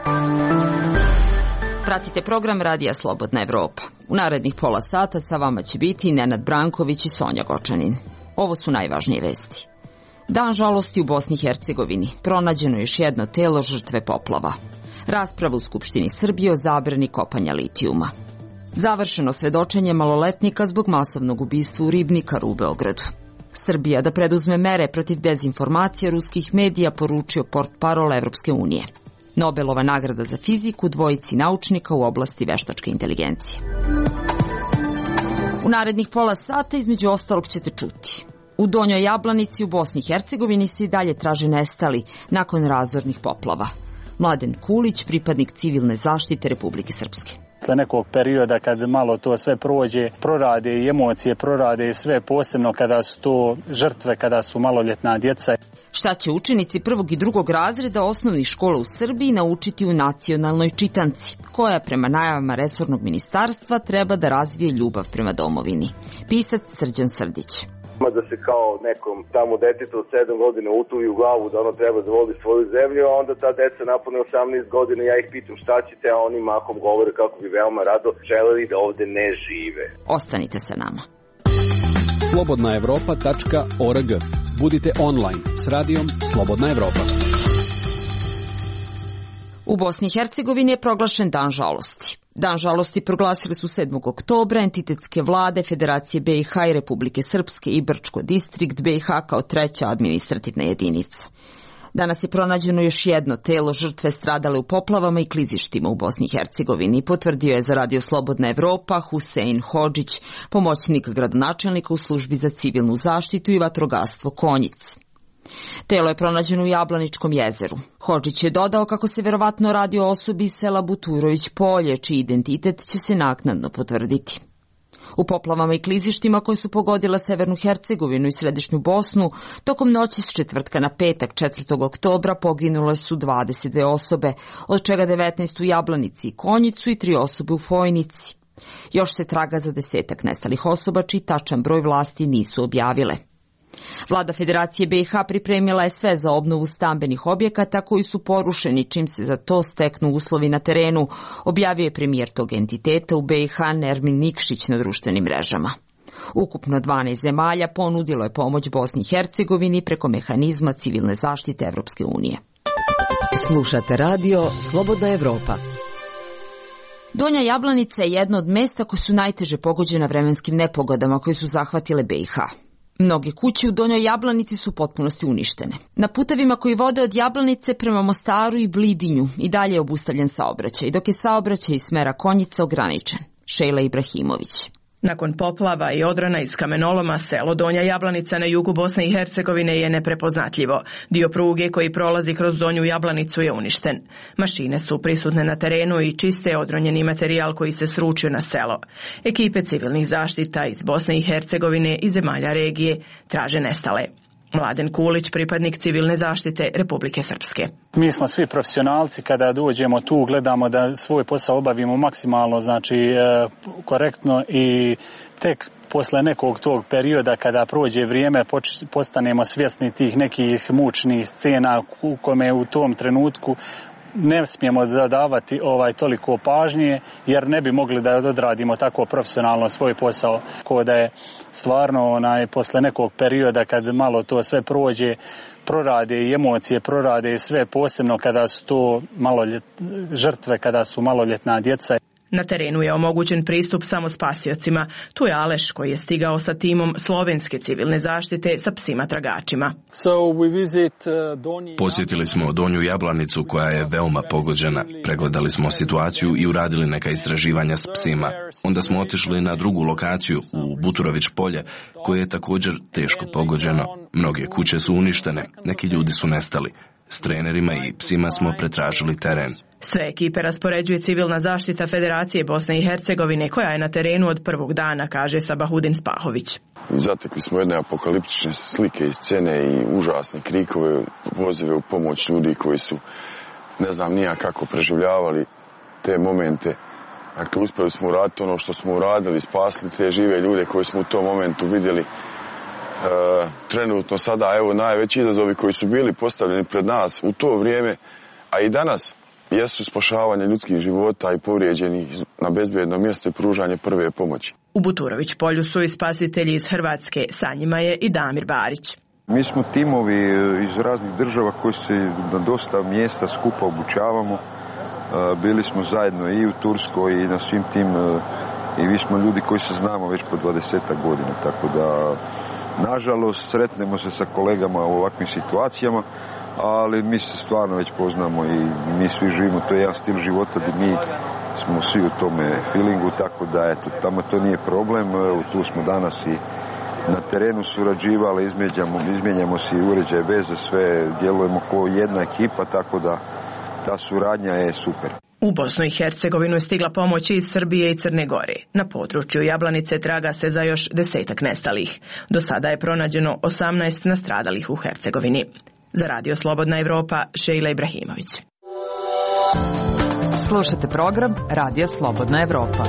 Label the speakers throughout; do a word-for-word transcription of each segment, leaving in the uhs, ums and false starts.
Speaker 1: Pratite program Radija Slobodna Evropa. U narednih pola sata sa vama će biti Nenad Branković i Sonja Gočanin. Ovo su najvažnije vesti. Dan žalosti u Bosni i Hercegovini. Pronađeno je još jedno telo žrtve poplava. Rasprava u Skupštini Srbije o zabrani kopanja litijuma. Završeno svedočenje maloletnika zbog masovnog ubistva u Ribnikaru u Beogradu. Srbija da preduzme mere protiv dezinformacija ruskih medija, poručio portparol Evropske unije. Nobelova nagrada za fiziku dvojici naučnika u oblasti veštačke inteligencije. U narednih pola sata između ostalog ćete čuti. U Donjoj Jablanici u Bosni i Hercegovini se i dalje traže nestali nakon razornih poplava. Mladen Kulić, pripadnik civilne zaštite Republike Srpske.
Speaker 2: Za nekog perioda kad malo to sve prođe, prorade i emocije, prorade i sve, posebno kada su to žrtve, kada su maloljetna djeca.
Speaker 1: Šta će učenici prvog i drugog razreda osnovnih škola u Srbiji naučiti u nacionalnoj čitanci, koja prema najavama resornog ministarstva treba da razvije ljubav prema domovini? Pisac Srđan Srdić.
Speaker 3: Da se kao nekom tamo detetu od sedam godina utuvi u glavu da ono treba da voli svoju zemlju, a onda ta deca napune osamnaest godina, ja ih pitam šta ćete, a oni mahom govore kako bi veoma rado želeli da ovde ne žive.
Speaker 1: Ostanite sa nama.
Speaker 4: slobodna evropa tačka org. Budite online s radijom Slobodna Evropa.
Speaker 1: U Bosni i Hercegovini je proglašen Dan žalosti. Dan žalosti proglasili su sedmog oktobra entitetske vlade Federacije B i H i Republike Srpske i Brčko distrikt B i H kao treća administrativna jedinica. Danas je pronađeno još jedno telo žrtve stradale u poplavama i klizištima u Bosni i Hercegovini, potvrdio je za Radio Slobodna Evropa Husein Hodžić, pomoćnik gradonačelnika u službi za civilnu zaštitu i vatrogastvo Konjic. Telo je pronađeno u Jablaničkom jezeru. Hodžić je dodao kako se verovatno radi o osobi iz sela Buturović Polje, čiji identitet će se naknadno potvrditi. U poplavama i klizištima koje su pogodila Severnu Hercegovinu i Središnju Bosnu, tokom noći s četvrtka na petak četvrtog oktobra poginule su dvadeset dve osobe, od čega devetnaest u Jablanici i Konjicu i tri osobe u Fojnici. Još se traga za desetak nestalih osoba, čiji tačan broj vlasti nisu objavile. Vlada Federacije B i H pripremila je sve za obnovu stambenih objekata koji su porušeni čim se za to steknu uslovi na terenu, objavio je premijer tog entiteta u B i H Nermin Nikšić na društvenim mrežama. Ukupno dvanaest zemalja ponudilo je pomoć Bosni i Hercegovini preko mehanizma civilne zaštite Evropske unije.
Speaker 5: Slušate radio Slobodna Evropa.
Speaker 1: Donja Jablanica je jedno od mesta koje su najteže pogođena vremenskim nepogodama koje su zahvatile B i H. Mnoge kuće u Donjoj Jablanici su u potpunosti uništene. Na putevima koji vode od Jablanice prema Mostaru i Blidinju i dalje je obustavljen saobraćaj, dok je saobraćaj iz smera Konjica ograničen. Šejla Ibrahimović.
Speaker 6: Nakon poplava i odrana iz kamenoloma, selo Donja Jablanica na jugu Bosne i Hercegovine je neprepoznatljivo. Dio pruge koji prolazi kroz Donju Jablanicu je uništen. Mašine su prisutne na terenu i čiste odronjeni materijal koji se sručio na selo. Ekipe civilnih zaštita iz Bosne i Hercegovine i zemalja regije traže nestale. Mladen Kulić, pripadnik civilne zaštite Republike Srpske.
Speaker 2: Mi smo svi profesionalci, kada dođemo tu gledamo da svoj posao obavimo maksimalno, znači korektno, i tek posle nekog tog perioda kada prođe vrijeme postanemo svjesni tih nekih mučnih scena u kome u tom trenutku ne smijemo zadavati ovaj toliko pažnje, jer ne bi mogli da odradimo tako profesionalno svoj posao. Ko da je stvarno onaj posle nekog perioda kad malo to sve prođe, prorade i emocije, prorade i sve, posebno kada su to maloljet, žrtve, kada su maloljetna djeca.
Speaker 6: Na terenu je omogućen pristup samo spasiocima. Tu je Aleš koji je stigao sa timom slovenske civilne zaštite sa psima tragačima.
Speaker 7: Posjetili smo Donju Jablanicu koja je veoma pogođena. Pregledali smo situaciju i uradili neka istraživanja s psima. Onda smo otišli na drugu lokaciju u Buturović Polje koje je također teško pogođeno. Mnoge kuće su uništene, neki ljudi su nestali. S trenerima i psima smo pretražili teren.
Speaker 6: Sve ekipe raspoređuje civilna zaštita Federacije Bosne i Hercegovine koja je na terenu od prvog dana, kaže Sabahudin Spahović.
Speaker 8: Zatekli smo jedne apokaliptične slike i scene i užasne krikove, pozive u pomoć ljudi koji su, ne znam nija kako, preživljavali te momente. Dakle, uspjeli smo uraditi ono što smo uradili, spasili te žive ljude koje smo u tom momentu vidjeli. E, trenutno sada, evo, najveći izazovi koji su bili postavljeni pred nas u to vrijeme, a i danas, jesu spašavanje ljudskih života i povrijeđenih na bezbjedno mjesto i pružanje prve pomoći.
Speaker 6: U Buturović polju su i spasitelji iz Hrvatske, sa njima je i Damir Barić.
Speaker 9: Mi smo timovi iz raznih država koji se na dosta mjesta skupa obučavamo. Bili smo zajedno i u Turskoj i na svim tim, i vi smo ljudi koji se znamo već po dvadesetak godina, tako da nažalost sretnemo se sa kolegama u ovakvim situacijama, ali mi se stvarno već poznamo i mi svi živimo, to je jedan stil života gdje mi smo svi u tome feelingu, tako da eto, tamo to nije problem, tu smo danas i na terenu surađivali, izmijenjamo, izmijenjamo si uređaje veze, sve djelujemo kao jedna ekipa, tako da ta suradnja je super.
Speaker 6: U Bosnu i Hercegovinu je stigla pomoć iz Srbije i Crne Gore. Na području Jablanice traga se za još desetak nestalih. Do sada je pronađeno osamnaest nastradalih u Hercegovini. Za Radio Slobodna Evropa, Šejla Ibrahimović.
Speaker 5: Slušate program Radio Slobodna Evropa.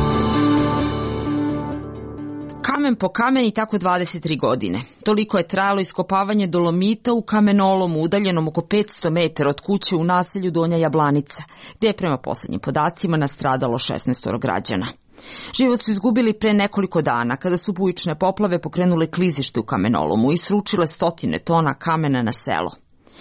Speaker 1: Kamen po kamen i tako dvadeset tri godine. Toliko je trajalo iskopavanje dolomita u kamenolomu udaljenom oko petsto metara od kuće u naselju Donja Jablanica, gdje je prema posljednjim podacima nastradalo šesnaest građana. Život su izgubili pre nekoliko dana kada su bujične poplave pokrenule klizište u kamenolomu i sručile stotine tona kamena na selo.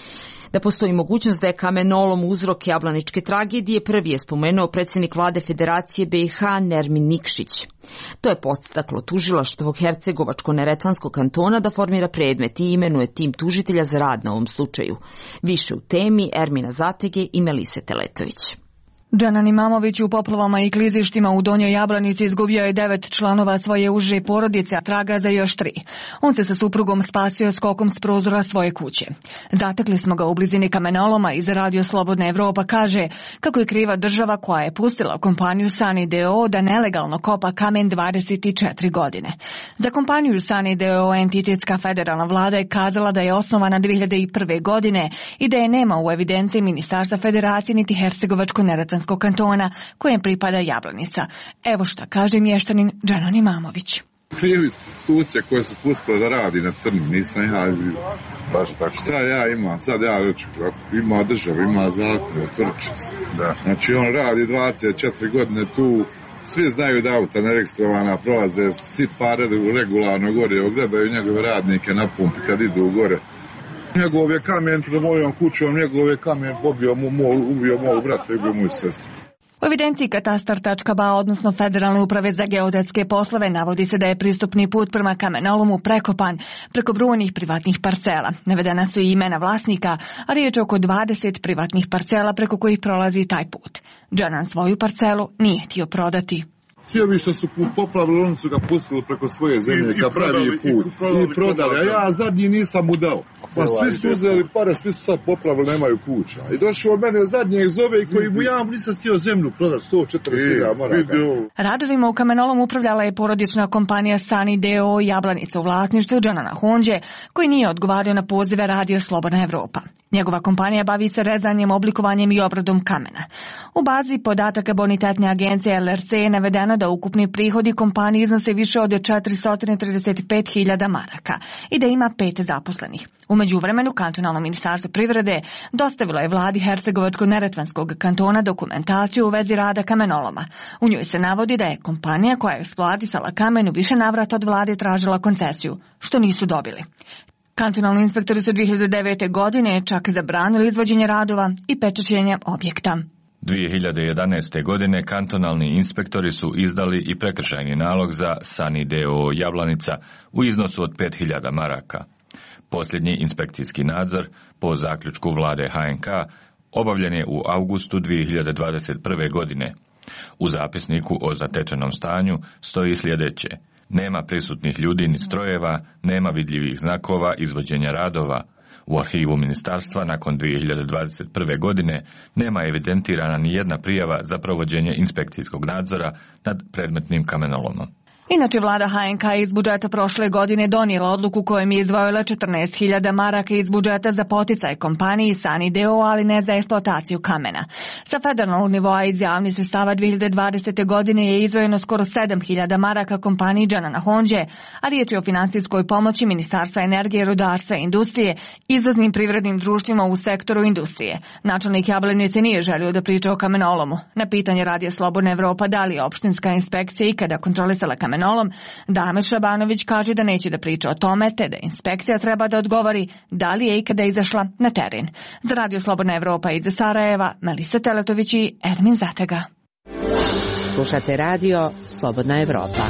Speaker 1: Da postoji mogućnost da je kamenolom uzrok jablaničke tragedije, prvi je spomenuo predsjednik vlade Federacije B i H Nermin Nikšić. To je podstaklo tužilaštvo Hercegovačko-Neretvanskog kantona da formira predmet i imenuje tim tužitelja za rad na ovom slučaju. Više u temi Ermina Zatege i Melise Teletović.
Speaker 10: Džanan Imamović u poplavama i klizištima u Donjoj Jablanici izgubio je devet članova svoje uže porodice, a traga za još tri. On se sa suprugom spasio skokom s prozora svoje kuće. Zatekli smo ga u blizini kamenoloma i za Radio Slobodna Evropa kaže kako je kriva država koja je pustila kompaniju Sani D O da nelegalno kopa kamen dvadeset četiri godine. Za kompaniju Sani D O entitetska federalna vlada je kazala da je osnovana dve hiljade prve. godine i da je nema u evidenciji Ministarstva Federacije niti Hercegovačko-Neretvanskog kantona kojem pripada Jablanica. Evo šta kaže mještanin Džanan Imamović.
Speaker 11: Krivi institucije koje su pustile da radi na crno, nisam ja, baš tako. Šta ja imam, sad ja reću, ima država, ima zakon, otvrće se. Da. Znači on radi dvadeset četiri godine tu, svi znaju da auta neregistrovana prolaze, svi pare regularno gore, ogledaju njegove radnike na pumpi kad idu gore. Njegov je kamen pred mojom kućom, njegov je kamen pobio mu, ubio mog brata i ubio moju sestru.
Speaker 10: U evidenciji katastar tačka ba, odnosno Federalne uprave za geodetske poslove, navodi se da je pristupni put prema kamenolomu prekopan preko brojnih privatnih parcela. Navedena su i imena vlasnika, a riječ je oko dvadeset privatnih parcela preko kojih prolazi taj put. Džanan svoju parcelu nije htio prodati.
Speaker 11: Svi ovi što su poplavili, oni su ga pustili preko svoje zemlje, ka pravi put i prodali, a ja zadnji nisam mu dao. Pa svi su uzeli pare, svi su sad poplavili, nemaju kuća. I došao od mene zadnjeg zove i koji mu ja nisam stio zemlju prodati sto četrdeset hiljada maraka.
Speaker 10: Radovima u kamenolom upravljala je porodična kompanija Sani D O Jablanica u vlasništvu Džanana Honđe, koji nije odgovario na pozive Radio Slobodna Evropa. Njegova kompanija bavi se rezanjem, oblikovanjem i obradom kamena. U bazi podataka bonitetne agencije L R C je navedeno da ukupni prihodi kompanije iznose više od četiristo trideset pet hiljada maraka i da ima pet zaposlenih. U međuvremenu, kantonalno ministarstvo privrede dostavilo je vladi Hercegovačko-Neretvanskog kantona dokumentaciju u vezi rada kamenoloma. U njoj se navodi da je kompanija koja je eksploatisala kamen u više navrata od vlade tražila koncesiju, što nisu dobili. Kantonalni inspektori su dve hiljade devete. godine čak zabranili izvođenje radova i pečaćenje objekta.
Speaker 12: dvije hiljade jedanaeste. godine kantonalni inspektori su izdali i prekršajni nalog za Sani D O Jablanica u iznosu od pet hiljada maraka. Posljednji inspekcijski nadzor po zaključku vlade H N K obavljen je u avgustu dvije hiljade dvadeset prve. godine. U zapisniku o zatečenom stanju stoji sljedeće: nema prisutnih ljudi ni strojeva, nema vidljivih znakova izvođenja radova. U arhivu ministarstva nakon dvije hiljade dvadeset prve. godine nema evidentirana ni jedna prijava za provođenje inspekcijskog nadzora nad predmetnim kamenolomom.
Speaker 10: Inače, vlada H N K iz budžeta prošle godine donijela odluku kojom je izdvojila četrnaest hiljada maraka iz budžeta za poticaj kompaniji Sani D O, ali ne za eksploataciju kamena. Sa federalnog nivoa iz javnih sredstava dve hiljade dvadesete. godine je izdvojeno skoro sedam hiljada maraka kompaniji Džanana Honđe, a riječ je o financijskoj pomoći Ministarstva energije, rudarstva i industrije izvoznim privrednim društvima u sektoru industrije. Načelnik Jablanice nije želio da priča o kamenolomu. Na pitanje Radija Slobodna Evropa da li je opštinska inspekcija ikada kontrolisala kamenolom, Damir Šabanović kaže da neće da priča o tome, te da inspekcija treba da odgovori da li je ikada izašla na teren. Za Radio Slobodna Evropa iz Sarajeva, Melisa Teletović i Ermin Zatega.
Speaker 13: Slušate Radio Slobodna Evropa.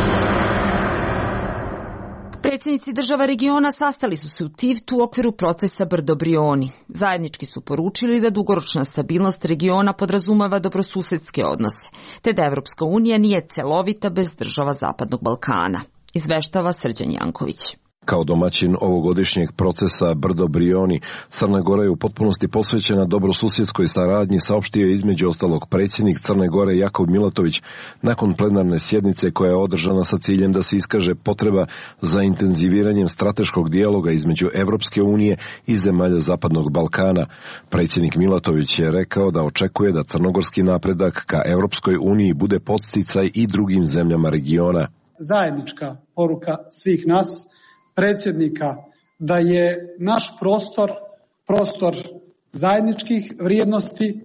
Speaker 1: Predsjednici država regiona sastali su se u Tivtu u okviru procesa Brdo Brioni. Zajednički su poručili da dugoročna stabilnost regiona podrazumeva dobrosusedske odnose, te da Evropska unija nije celovita bez država Zapadnog Balkana. Izveštava Srđan Janković.
Speaker 14: Kao domaćin ovogodišnjeg procesa Brdo Brioni, Crna Gora je u potpunosti posvećena dobrosusjedskoj saradnji, saopštio je između ostalog predsjednik Crne Gore Jakov Milatović nakon plenarne sjednice koja je održana sa ciljem da se iskaže potreba za intenziviranjem strateškog dijaloga između Evropske unije i zemalja Zapadnog Balkana. Predsjednik Milatović je rekao da očekuje da crnogorski napredak ka Evropskoj uniji bude podsticaj i drugim zemljama regiona.
Speaker 15: Zajednička poruka svih nas, predsjednika, da je naš prostor, prostor zajedničkih vrijednosti,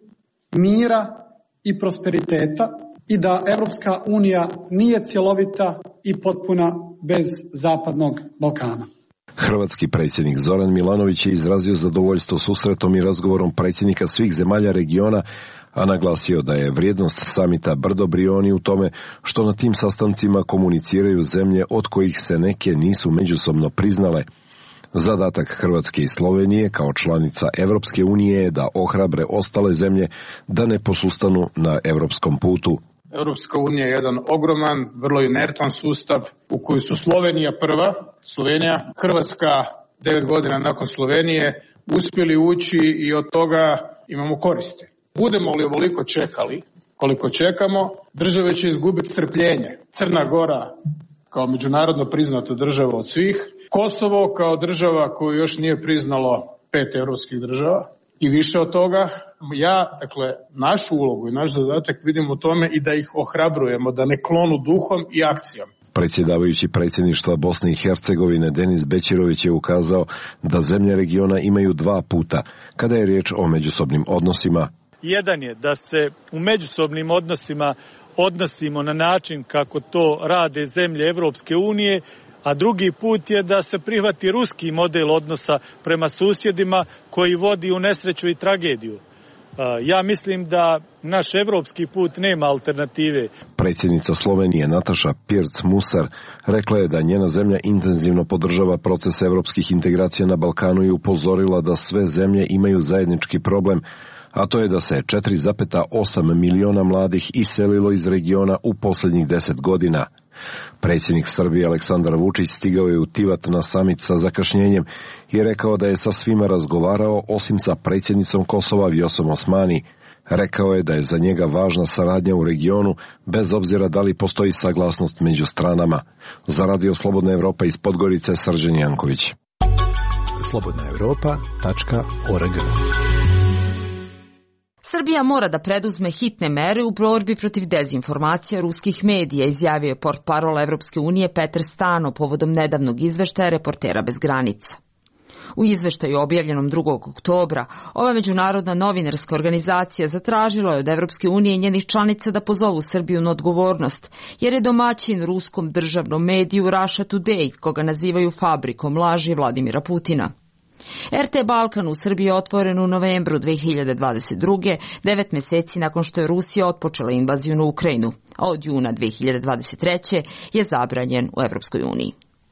Speaker 15: mira i prosperiteta i da Evropska unija nije cjelovita i potpuna bez Zapadnog Balkana.
Speaker 14: Hrvatski predsjednik Zoran Milanović je izrazio zadovoljstvo susretom i razgovorom predsjednika svih zemalja regiona, a naglasio da je vrijednost samita Brdo Brioni u tome što na tim sastancima komuniciraju zemlje od kojih se neke nisu međusobno priznale. Zadatak Hrvatske i Slovenije kao članica Evropske unije je da ohrabre ostale zemlje da ne posustanu na evropskom putu.
Speaker 16: Europska unija je jedan ogroman, vrlo inertan sustav u koji su Slovenija prva, Slovenija, Hrvatska devet godina nakon Slovenije uspjeli ući i od toga imamo koristi. Budemo li ovoliko čekali, koliko čekamo, države će izgubiti strpljenje. Crna Gora kao međunarodno priznata država od svih, Kosovo kao država koju još nije priznalo pet europskih država i više od toga. Ja, dakle, našu ulogu i naš zadatak vidim u tome i da ih ohrabrujemo, da ne klonu duhom i akcijom.
Speaker 14: Predsjedavajući predsjedništva Bosne i Hercegovine Denis Bećirović je ukazao da zemlje regiona imaju dva puta kada je riječ o međusobnim odnosima.
Speaker 17: Jedan je da se u međusobnim odnosima odnosimo na način kako to rade zemlje Evropske unije, a drugi put je da se prihvati ruski model odnosa prema susjedima koji vodi u nesreću i tragediju. Ja mislim da naš evropski put nema alternative.
Speaker 14: Predsjednica Slovenije Nataša Pirc-Musar rekla je da njena zemlja intenzivno podržava proces evropskih integracija na Balkanu i upozorila da sve zemlje imaju zajednički problem, a to je da se četiri zarez osam miliona mladih iselilo iz regiona u posljednjih deset godina. Predsjednik Srbije Aleksandar Vučić stigao je u Tivat na samit sa zakašnjenjem i rekao da je sa svima razgovarao osim sa predsjednicom Kosova Vjosom Osmani. Rekao je da je za njega važna saradnja u regionu bez obzira da li postoji saglasnost među stranama. Za Radio Slobodna Evropa iz Podgorice Srđan Janković.
Speaker 18: slobodna evropa tačka org.
Speaker 1: Srbija mora da preduzme hitne mere u borbi protiv dezinformacija ruskih medija, izjavio je portparol Evropske unije Petar Stano povodom nedavnog izveštaja Reportera bez granica. U izveštaju objavljenom drugog oktobra, ova međunarodna novinarska organizacija zatražila je od Evropske unije i njenih članica da pozovu Srbiju na odgovornost, jer je domaćin ruskom državnom mediju Russia Today, koga nazivaju fabrikom laži Vladimira Putina. R T Balkan u Srbiji je otvoren u novembru dve hiljade dvadeset druge. devet meseci nakon što je Rusija otpočela invaziju na Ukrajinu, a od juna dve hiljade dvadeset treće je zabranjen u Evropskoj uniji.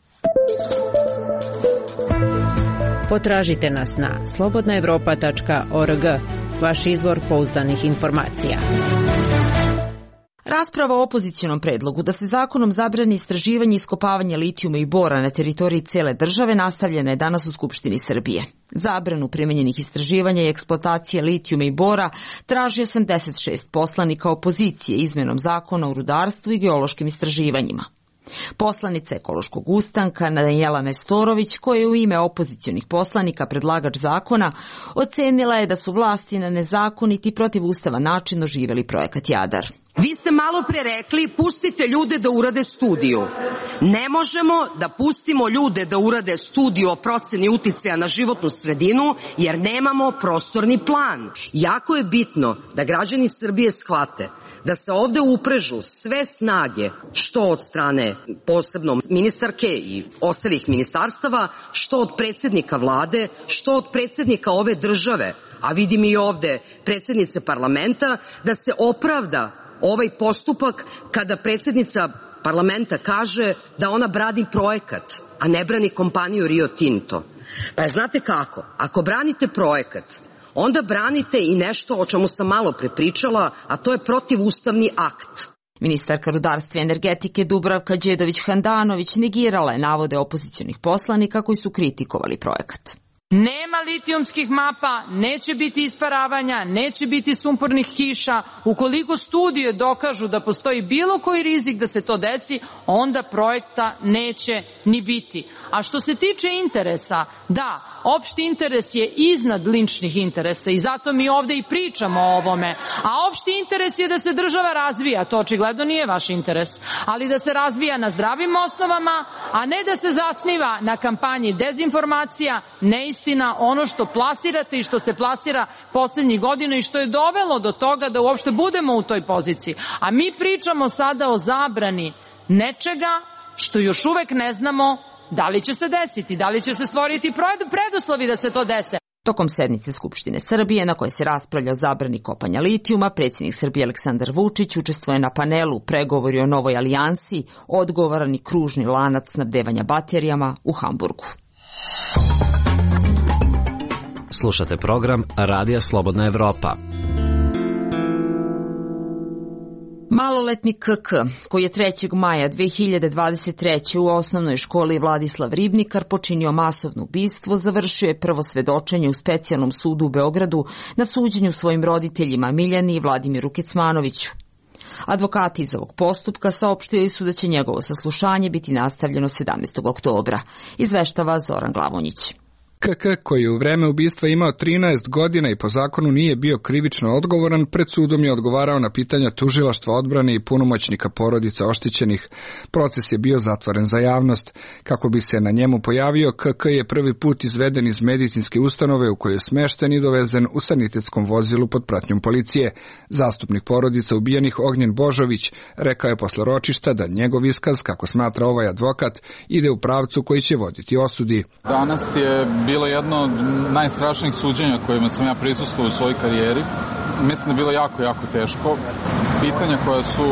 Speaker 13: Potražite nas na slobodna evropa tačka org, vaš izvor pouzdanih informacija.
Speaker 1: Rasprava o opozicionom predlogu da se zakonom zabrani istraživanje i iskopavanje litijuma i bora na teritoriji cele države nastavljena je danas u Skupštini Srbije. Zabranu primenjenih istraživanja i eksploatacije litijuma i bora traži osamdeset šest poslanika opozicije izmenom zakona o rudarstvu i geološkim istraživanjima. Poslanica Ekološkog ustanka Danijela Nestorović, koja je u ime opozicionih poslanika predlagač zakona, ocenila je da su vlasti na nezakoniti i protiv ustava način doživjeli projekat Jadar.
Speaker 19: Vi ste malo pre rekli, pustite ljude da urade studiju. Ne možemo da pustimo ljude da urade studiju o proceni uticaja na životnu sredinu, jer nemamo prostorni plan. Jako je bitno da građani Srbije shvate da se ovde uprežu sve snage, što od strane posebno ministarke i ostalih ministarstava, što od predsjednika vlade, što od predsjednika ove države, a vidim i ovde predsjednice parlamenta, da se opravda ovaj postupak kada predsjednica parlamenta kaže da ona brani projekat, a ne brani kompaniju Rio Tinto. Pa znate kako, ako branite projekat, onda branite i nešto o čemu sam malo prepričala, a to je protivustavni akt.
Speaker 1: Ministarka rudarstva i energetike Dubravka Đedović-Handanović negirala je navode opozicionih poslanika koji su kritikovali projekat.
Speaker 20: Nema litijumskih mapa, neće biti isparavanja, neće biti sumpornih kiša. Ukoliko studije dokažu da postoji bilo koji rizik da se to desi, onda projekta neće ni biti. A što se tiče interesa, da, opšti interes je iznad ličnih interesa i zato mi ovde i pričamo o ovome. A opšti interes je da se država razvija, to očigledno nije vaš interes, ali da se razvija na zdravim osnovama, a ne da se zasniva na kampanji dezinformacija, neistina, ono što plasirate i što se plasira poslednjih godina i što je dovelo do toga da uopšte budemo u toj poziciji. A mi pričamo sada o zabrani nečega što još uvek ne znamo da li će se desiti, da li će se stvoriti preduslovi da se to dese.
Speaker 1: Tokom sednice Skupštine Srbije, na kojoj se raspravlja o zabrani kopanja litijuma, predsjednik Srbije Aleksandar Vučić učestvuje na panelu Pregovori o novoj alijansi, odgovoran i kružni lanac snabdevanja baterijama u Hamburgu.
Speaker 21: Slušate program Radija Slobodna Evropa.
Speaker 1: Maloletnik K K, koji je trećeg maja dve hiljade dvadeset treće. u osnovnoj školi Vladislav Ribnikar počinio masovno ubistvo, završio je prvo svedočenje u specijalnom sudu u Beogradu na suđenju svojim roditeljima Miljani i Vladimiru Kecmanoviću. Advokati iz ovog postupka saopštili su da će njegovo saslušanje biti nastavljeno sedamnaestog oktobra, izveštava Zoran Glavonjić.
Speaker 22: K K, koji je u vreme ubistva imao trinaest godina i po zakonu nije bio krivično odgovoran, pred sudom je odgovarao na pitanja tužilaštva odbrane i punomoćnika porodica oštećenih. Proces je bio zatvoren za javnost. Kako bi se na njemu pojavio, K K je prvi put izveden iz medicinske ustanove u kojoj je smešten i dovezen u sanitetskom vozilu pod pratnjom policije. Zastupnik porodica ubijenih Ognjen Božović rekao je posle ročišta da njegov iskaz, kako smatra ovaj advokat, ide u pravcu koji će voditi osudi.
Speaker 23: Danas je bilo jedno od najstrašnijih suđenja kojima sam ja prisustvovao u svojoj karijeri. Mislim da je bilo jako, jako teško. Pitanja koja su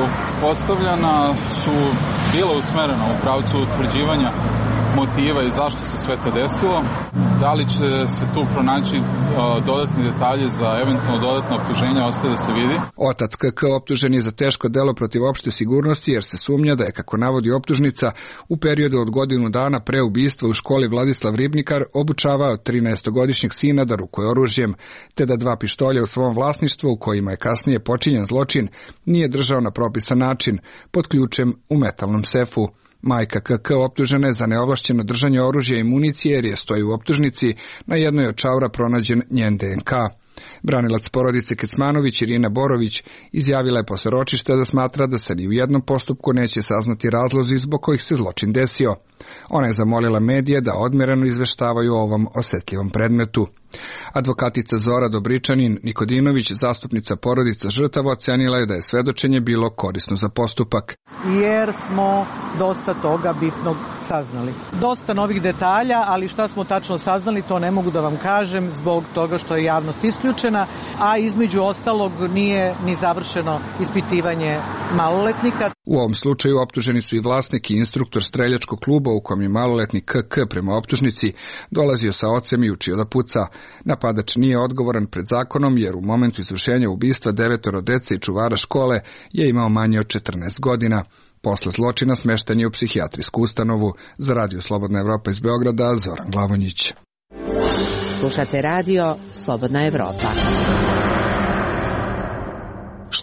Speaker 23: postavljena su bila usmerena u pravcu utvrđivanja motiva i zašto se sve to desilo. Da li će se tu pronaći dodatni detalji za eventualno dodatno optuženje, ostaje da se vidi.
Speaker 22: Otac K K optužen je za teško delo protiv opšte sigurnosti jer se sumnja da je, kako navodi optužnica, u periodu od godinu dana pre ubistva u školi Vladislav Ribnikar obučavao trinaestogodišnjeg sina da rukuje oružjem, te da dva pištolja u svom vlasništvu, u kojima je kasnije počinjen zločin, nije držao na propisan način, pod ključem u metalnom sefu. Majka K K optužena je za neovlašćeno držanje oružja i municije jer je, stoji u optužnici, na jednoj od čaura pronađen njen D N K. Branilac porodice Kecmanović Irina Borović izjavila je posle ročišta da smatra da se ni u jednom postupku neće saznati razlozi zbog kojih se zločin desio. Ona je zamolila medije da odmereno izveštavaju o ovom osetljivom predmetu. Advokatica Zora Dobričanin Nikodinović, zastupnica porodica žrtava, ocenila je da je svedočenje bilo korisno za postupak.
Speaker 24: Jer smo dosta toga bitnog saznali. Dosta novih detalja, ali šta smo tačno saznali, to ne mogu da vam kažem zbog toga što je javnost isključena, a između ostalog nije ni završeno ispitivanje maloletnika.
Speaker 22: U ovom slučaju optuženi su i vlasnik i instruktor streljačkog kluba u kom je maloletnik K K prema optužnici dolazio sa ocem i učio da puca. Napadač nije odgovoran pred zakonom jer u momentu izvršenja ubistva devetoro dece i čuvara škole je imao manje od četrnaest godina. Posle zločina smešten je u psihijatrijsku ustanovu. Za Radio Slobodna Evropa iz Beograda, Zoran Glavonjić.
Speaker 13: Slušate Radio Slobodna Evropa.
Speaker 1: Šta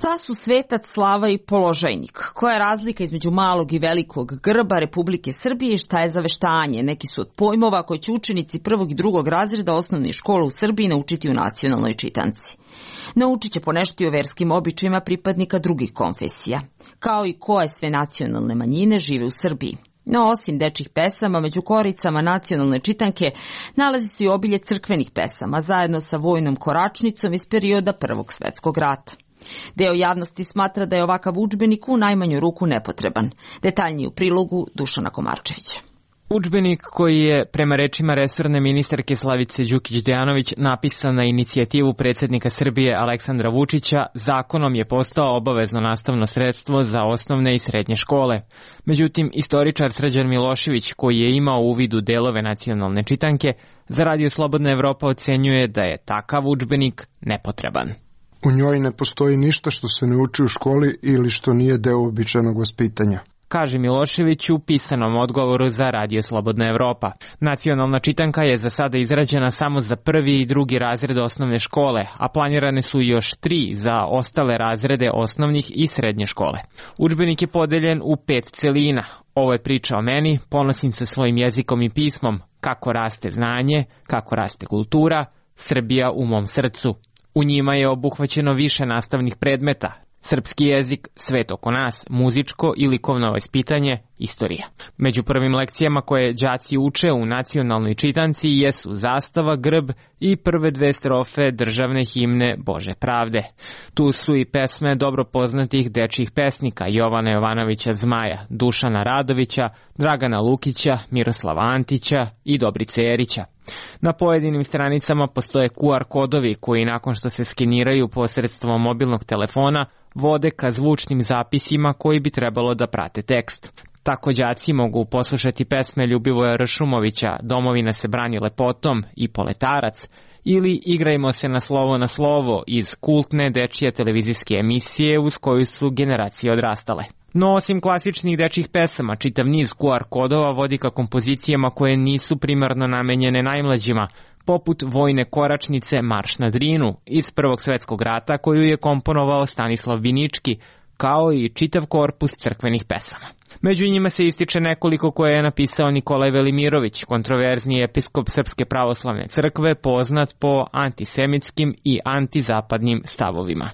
Speaker 1: Šta su svetac, slava i položajnik? Koja je razlika između malog i velikog grba Republike Srbije i šta je zaveštanje? Neki su od pojmova koje će učenici prvog i drugog razreda osnovne škole u Srbiji naučiti u nacionalnoj čitanci. Naučit će ponešto i o verskim običajima pripadnika drugih konfesija, kao i koje sve nacionalne manjine žive u Srbiji. No, osim dečjih pesama, među koricama nacionalne čitanke nalazi se i obilje crkvenih pesama, zajedno sa vojnom koračnicom iz perioda Prvog svetskog rata. Deo javnosti smatra da je ovakav udžbenik u najmanju ruku nepotreban. Detaljnije u prilogu Dušana Komarčevića.
Speaker 2: Udžbenik koji je, prema rečima resorne ministarke Slavice Đukić Dejanović, napisan na inicijativu predsjednika Srbije Aleksandra Vučića, zakonom je postao obavezno nastavno sredstvo za osnovne i srednje škole. Međutim, istoričar Srđan Milošević, koji je imao u vidu delove nacionalne čitanke, za Radio Slobodna Evropa ocenjuje da je takav udžbenik nepotreban.
Speaker 3: U njoj ne postoji ništa što se ne uči u školi ili što nije deo običajnog vaspitanja,
Speaker 2: kaže Milošević u pisanom odgovoru za Radio Slobodna Evropa. Nacionalna čitanka je za sada izrađena samo za prvi i drugi razred osnovne škole, a planirane su još tri za ostale razrede osnovnih i srednje škole. Udžbenik je podeljen u pet celina. Ovo je priča o meni, ponosim se svojim jezikom i pismom, kako raste znanje, kako raste kultura, Srbija u mom srcu. U njima je obuhvaćeno više nastavnih predmeta: srpski jezik, svet oko nas, muzičko i likovno vaspitanje, istorija. Među prvim lekcijama koje đaci uče u nacionalnoj čitanci jesu zastava, grb i prve dve strofe državne himne Bože pravde. Tu su i pesme dobro poznatih dečjih pesnika Jovana Jovanovića Zmaja, Dušana Radovića, Dragana Lukića, Miroslava Antića i Dobrice Erića. Na pojedinim stranicama postoje Q R kodovi koji nakon što se skeniraju posredstvom mobilnog telefona vode ka zvučnim zapisima koji bi trebalo da prate tekst. Tako đaci mogu poslušati pesme Ljubivoja Ršumovića Domovina se brani lepotom i Poletarac ili Igrajmo se na slovo na slovo iz kultne dečije televizijske emisije uz koju su generacije odrastale. No, osim klasičnih dečjih pesama, čitav niz Q R kodova vodi ka kompozicijama koje nisu primarno namenjene najmlađima, poput vojne koračnice Marš na Drinu iz Prvog svetskog rata koju je komponovao Stanislav Binički, kao i čitav korpus crkvenih pesama. Među njima se ističe nekoliko koje je napisao Nikolaj Velimirović, kontroverzni episkop Srpske pravoslavne crkve, poznat po antisemitskim i antizapadnim stavovima.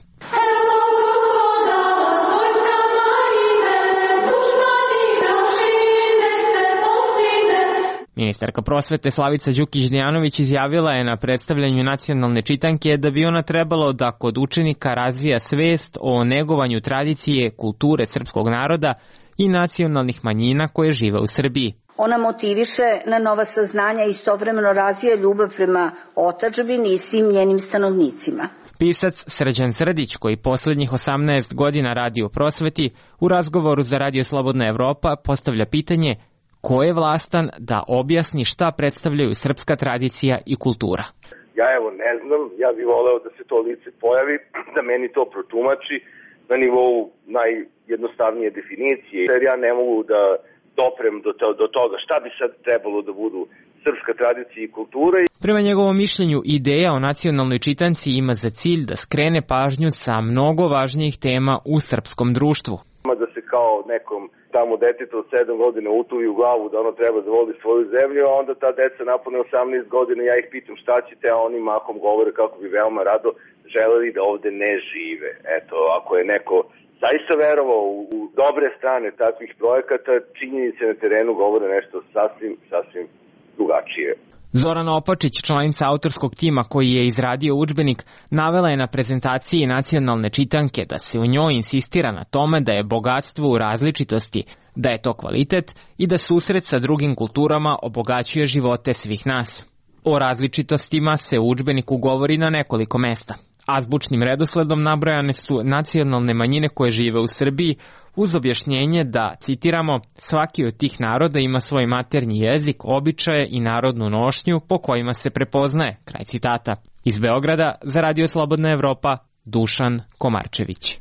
Speaker 2: Ministarka prosvete Slavica Đukić Dejanović izjavila je na predstavljanju nacionalne čitanke da bi ona trebalo da kod učenika razvija svest o negovanju tradicije, kulture srpskog naroda i nacionalnih manjina koje žive u Srbiji.
Speaker 4: Ona motiviše na nova saznanja i istovremeno razvija ljubav prema otadžbini i svim njenim stanovnicima.
Speaker 2: Pisac Srđan Srdić, koji poslednjih osamnaest godina radi u prosveti, u razgovoru za Radio Slobodna Evropa postavlja pitanje ko je vlastan da objasni šta predstavljaju srpska tradicija i kultura.
Speaker 7: Ja evo ne znam, ja bih voleo da se to lice pojavi, da meni to protumači na nivou najjednostavnije definicije, jer ja ne mogu da doprem do, to, do toga šta bi sad trebalo da budu srpska tradicija i kultura.
Speaker 2: Prema njegovom mišljenju, ideja o nacionalnoj čitanci ima za cilj da skrene pažnju sa mnogo važnijih tema u srpskom društvu.
Speaker 7: Da se kao nekom tamo detetu od sedam godina utuvi u glavu da ono treba da voli svoju zemlju, a onda ta deca napune osamnaest godina, ja ih pitam šta ćete, a oni mahom govore kako bi veoma rado želeli da ovde ne žive. Eto, ako je neko zaista verovao u, u dobre strane takvih projekata, činjenice na terenu govore nešto sasvim, sasvim drugačije.
Speaker 2: Zorana Opačić, članica autorskog tima koji je izradio udžbenik, navela je na prezentaciji nacionalne čitanke da se u njoj insistira na tome da je bogatstvo u različitosti, da je to kvalitet i da susret sa drugim kulturama obogaćuje živote svih nas. O različitostima se u udžbeniku govori na nekoliko mesta. Azbučnim redosledom nabrojane su nacionalne manjine koje žive u Srbiji, uz objašnjenje da, citiramo, svaki od tih naroda ima svoj maternji jezik, običaje i narodnu nošnju po kojima se prepoznaje, kraj citata. Iz Beograda za Radio Slobodna Evropa, Dušan Komarčević.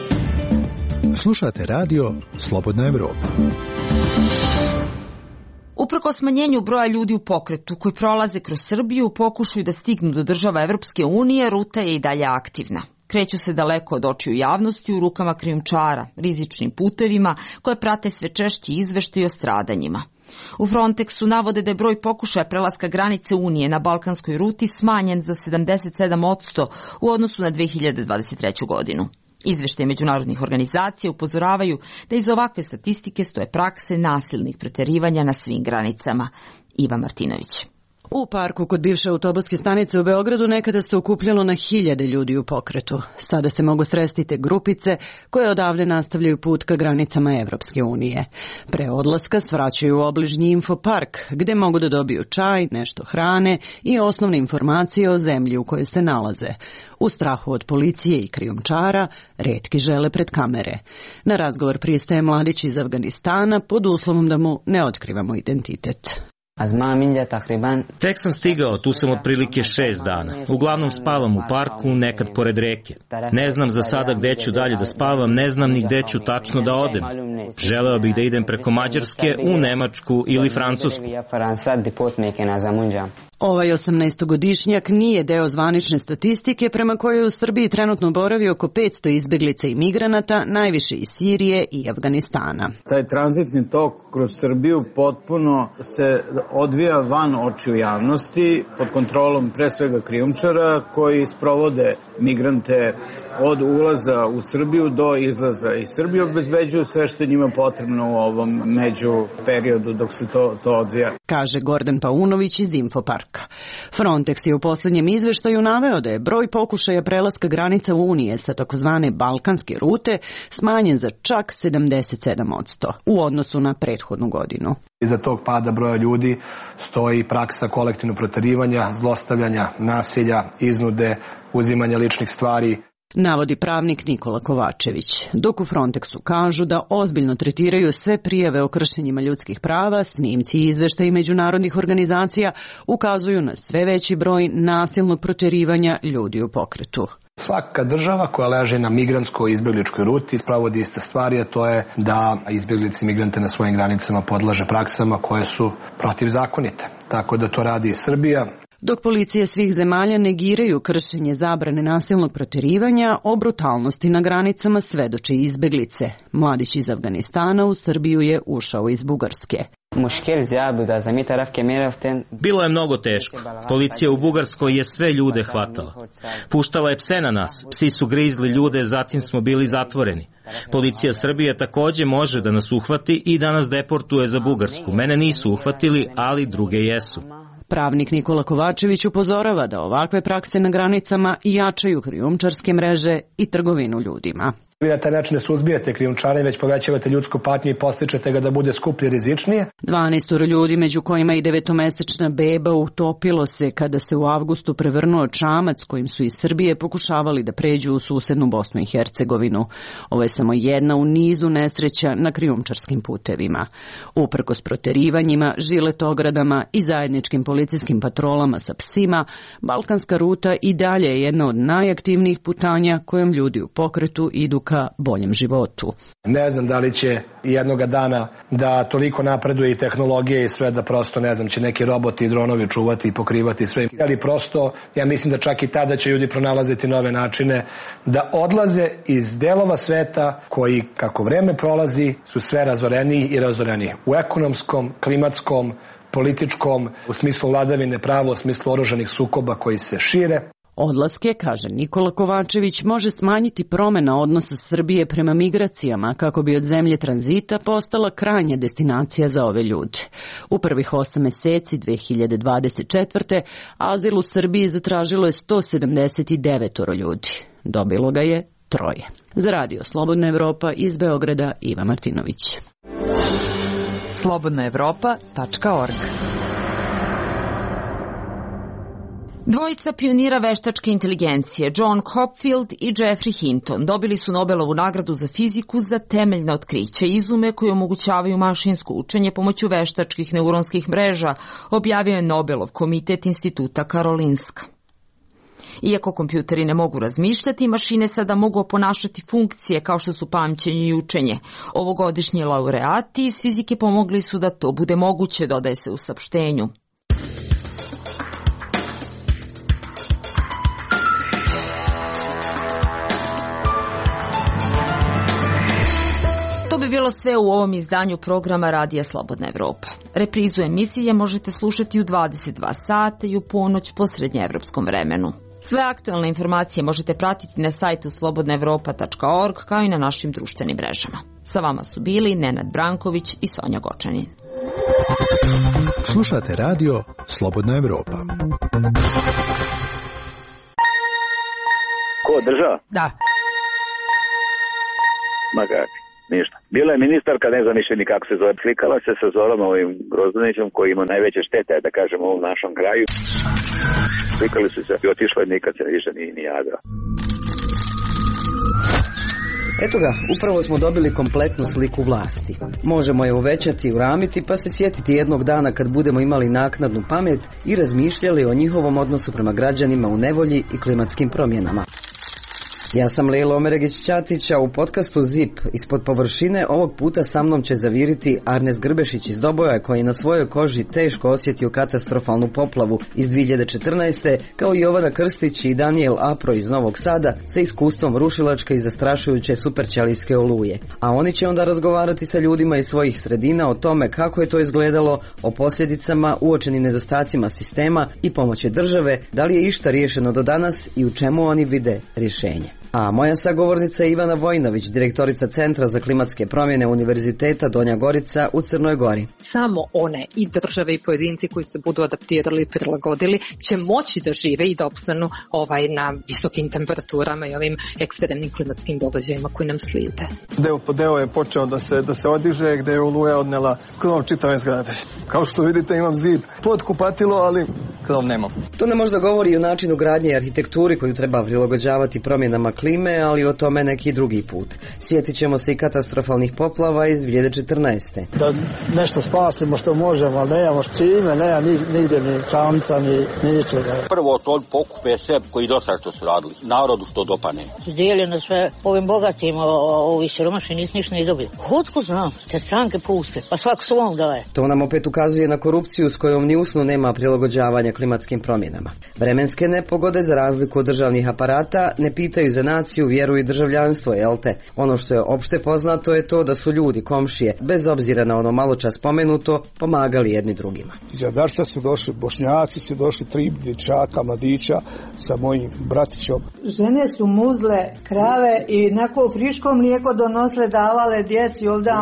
Speaker 18: Slušate Radio Slobodna Evropa.
Speaker 1: Uprkos smanjenju broja ljudi u pokretu koji prolaze kroz Srbiju u pokušaju da stignu do država Evropske unije, ruta je i dalje aktivna. Kreću se daleko od očiju javnosti u rukama krijumčara, rizičnim putevima koje prate sve češći izveštaji o stradanjima. U Frontexu navode da je broj pokušaja prelaska granice Unije na balkanskoj ruti smanjen za sedamdeset sedam posto u odnosu na dve hiljade dvadeset treću. godinu. Izveštaje međunarodnih organizacija upozoravaju da iz ovakve statistike stoje prakse nasilnih preterivanja na svim granicama. Iva Martinović.
Speaker 5: U parku kod bivše autobuske stanice u Beogradu nekada se okupljalo na hiljade ljudi u pokretu. Sada se mogu sresti te grupice koje odavde nastavljaju put ka granicama Evropske unije. Pre odlaska svraćaju u obližnji infopark, gde mogu da dobiju čaj, nešto hrane i osnovne informacije o zemlji u kojoj se nalaze. U strahu od policije i krijumčara, retki žele pred kamere. Na razgovor pristaje mladić iz Afganistana pod uslovom da mu ne otkrivamo identitet.
Speaker 6: Tek sam stigao, tu sam otprilike šest dana. Uglavnom spavam u parku, nekad pored reke. Ne znam za sada gde ću dalje da spavam, ne znam ni gde ću tačno da odem. Želeo bih da idem preko Mađarske u Nemačku ili Francusku.
Speaker 5: Ovaj osamnaestogodišnjak nije deo zvanične statistike prema kojoj u Srbiji trenutno boravi oko petsto izbeglica i migranata, najviše iz Sirije i Afganistana.
Speaker 8: Taj tranzitni tok kroz Srbiju potpuno se odvija van očiju javnosti, pod kontrolom pre svega krijumčara koji sprovode migrante od ulaza u Srbiju do izlaza iz Srbije, obezbeđuju sve što je njima potrebno u ovom među periodu dok se to, to odvija.
Speaker 5: Kaže Gordan Paunović iz Infoparka. Frontex je u poslednjem izveštaju naveo da je broj pokušaja prelaska granica Unije sa takozvane balkanske rute smanjen za čak sedamdeset sedam posto u odnosu na prethodnu godinu.
Speaker 9: Iza tog pada broja ljudi stoji praksa kolektivnog proterivanja, zlostavljanja, nasilja, iznude, uzimanja ličnih stvari.
Speaker 5: Navodi pravnik Nikola Kovačević, dok u Frontexu kažu da ozbiljno tretiraju sve prijave o kršenjima ljudskih prava, snimci i izveštaji međunarodnih organizacija ukazuju na sve veći broj nasilnog proterivanja ljudi u pokretu.
Speaker 9: Svaka država koja leži na migrantskoj izbjegličkoj ruti sprovodi iste stvari, a to je da izbjeglice i migrante na svojim granicama podlaže praksama koje su protivzakonite. Tako da to radi i Srbija.
Speaker 5: Dok policije svih zemalja negiraju kršenje zabrane nasilnog proterivanja, o brutalnosti na granicama svedoče izbeglice. Mladić iz Afganistana u Srbiju je ušao iz Bugarske.
Speaker 6: Bilo je mnogo teško. Policija u Bugarskoj je sve ljude hvatala. Puštala je pse na nas, psi su grizli ljude, zatim smo bili zatvoreni. Policija Srbije takođe može da nas uhvati i da nas deportuje za Bugarsku. Mene nisu uhvatili, ali druge jesu.
Speaker 5: Pravnik Nikola Kovačević upozorava da ovakve prakse na granicama jačaju krijumčarske mreže i trgovinu ljudima.
Speaker 9: Vi na taj način ne suzbijate krijumčarenje, već povećavate ljudsku patnju i podstičete ga da bude skuplje i rizičnije.
Speaker 5: dvanaestoro ljudi, među kojima i devetomesečna beba, utopilo se kada se u avgustu prevrnuo čamac kojim su iz Srbije pokušavali da pređu u susednu Bosnu i Hercegovinu. Ovo je samo jedna u nizu nesreća na krijumčarskim putevima. Uprkos proterivanjima, žiletogradama i zajedničkim policijskim patrolama sa psima, balkanska ruta i dalje je jedna od najaktivnijih putanja kojom ljudi u pokretu idu ka boljem životu.
Speaker 9: Ne znam da li će jednoga dana da toliko napreduje i tehnologije i sve da prosto, ne znam, će neki roboti i dronovi čuvati i pokrivati sve. Ali prosto, ja mislim da čak i tada će ljudi pronalaziti nove načine da odlaze iz delova sveta koji, kako vreme prolazi, su sve razoreniji i razoreniji. U ekonomskom, klimatskom, političkom, u smislu vladavine prava, u smislu oružanih sukoba koji se šire.
Speaker 5: Odlaske, kaže Nikola Kovačević, može smanjiti promena odnosa Srbije prema migracijama kako bi od zemlje tranzita postala krajnja destinacija za ove ljude. U prvih osam meseci dve hiljade dvadeset četvrte. azil u Srbiji zatražilo je sto sedamdeset devet ljudi. Dobilo ga je troje. Za Radio Slobodna Evropa iz Beograda, Iva Martinović.
Speaker 25: slobodna evropa tačka org.
Speaker 1: Dvojica pionira veštačke inteligencije, John Hopfield i Geoffrey Hinton, dobili su Nobelovu nagradu za fiziku za temeljna otkrića i izume koje omogućavaju mašinsko učenje pomoću veštačkih neuronskih mreža, objavio je Nobelov komitet Instituta Karolinska. Iako kompjuteri ne mogu razmišljati, mašine sada mogu oponašati funkcije kao što su pamćenje i učenje. Ovogodišnji laureati iz fizike pomogli su da to bude moguće, dodaje se u saopštenju. bilo sve u ovom izdanju programa Radija Slobodna Evropa. Reprizu emisije možete slušati u dvadeset dva sata i u ponoć po srednjeevropskom vremenu. Sve aktualne informacije možete pratiti na sajtu slobodna evropa tačka org kao i na našim društvenim mrežama. Sa vama su bili Nenad Branković i Sonja Gočanin.
Speaker 18: Slušate radio Slobodna Evropa.
Speaker 10: Ko, država?
Speaker 24: Da.
Speaker 10: Ma kako, ništa. Bila je ministarka, ne znam više ni kako se zove, slikala se sa Zoranom ovim Grozdanićem koji ima najveće štete, da kažemo, u ovom našom kraju. Slikali su se i otišla i nikad se više ni, ni javila.
Speaker 11: Eto ga, upravo smo dobili kompletnu sliku vlasti. Možemo je uvećati i uramiti pa se sjetiti jednog dana kad budemo imali naknadnu pamet i razmišljali o njihovom odnosu prema građanima u nevolji i klimatskim promjenama. Ja sam Lejla Omeregić-Ćatić, a u podcastu Zip ispod površine ovog puta sa mnom će zaviriti Arnes Grbešić iz Doboja, koji je na svojoj koži teško osjetio katastrofalnu poplavu iz dvije hiljade četrnaeste, kao i Jovana Krstić i Daniel Apro iz Novog Sada sa iskustvom rušilačke i zastrašujuće superćelijske oluje. A oni će onda razgovarati sa ljudima iz svojih sredina o tome kako je to izgledalo, o posljedicama, uočenim nedostacima sistema i pomoći države, da li je išta riješeno do danas i u čemu oni vide rješenje. A moja sagovornica je Ivana Vojnović, direktorica Centra za klimatske promjene Univerziteta Donja Gorica u Crnoj Gori.
Speaker 12: Samo one i države i pojedinci koji se budu adaptirali i prilagodili će moći da žive i da opstanu ovaj, na visokim temperaturama i ovim ekstremnim klimatskim događajima koji nam slijede.
Speaker 15: Deo po deo je počeo da se, da se odiže, gde je oluja odnela krov čitave zgrade. Kao što vidite imam zid pod kupatilo, ali krov nemam.
Speaker 11: To ne možda govori o načinu gradnje i arhitekturi koju treba prilagođavati promjenama klime, ali o tome neki drugi put. Sjetit ćemo se i katastrofalnih poplava iz dvije hiljade četrnaeste.
Speaker 25: Da nešto spasimo što možemo, ali nemamo s čime, nema nigdje ni čamca, ni ničega.
Speaker 26: Prvo to pokupe sve koji do sada što su radili, narodu što dopane.
Speaker 27: Dijeljeno sve ovim bogatim, ovi siromašni nisu ništa ne dobili. Otko znam, te stranke puste, pa svako svom daje.
Speaker 11: To nam opet ukazuje na korupciju s kojom ni usnu nema prilagođavanja klimatskim promjenama. Vremenske nepogode, za razliku od državnih aparata, ne pitaju za naciju, vjeru i državljanstvo, jel te? Ono što je opšte poznato je to da su ljudi, komšije, bez obzira na ono malo čas spomenuto, pomagali jedni drugima.
Speaker 25: Iz Jadarstva su došli Bošnjaci, su došli tri dječaka, mladića sa mojim bratićom.
Speaker 28: Žene su muzle krave i neko friško mlijeko donosle, davale djeci ovdje.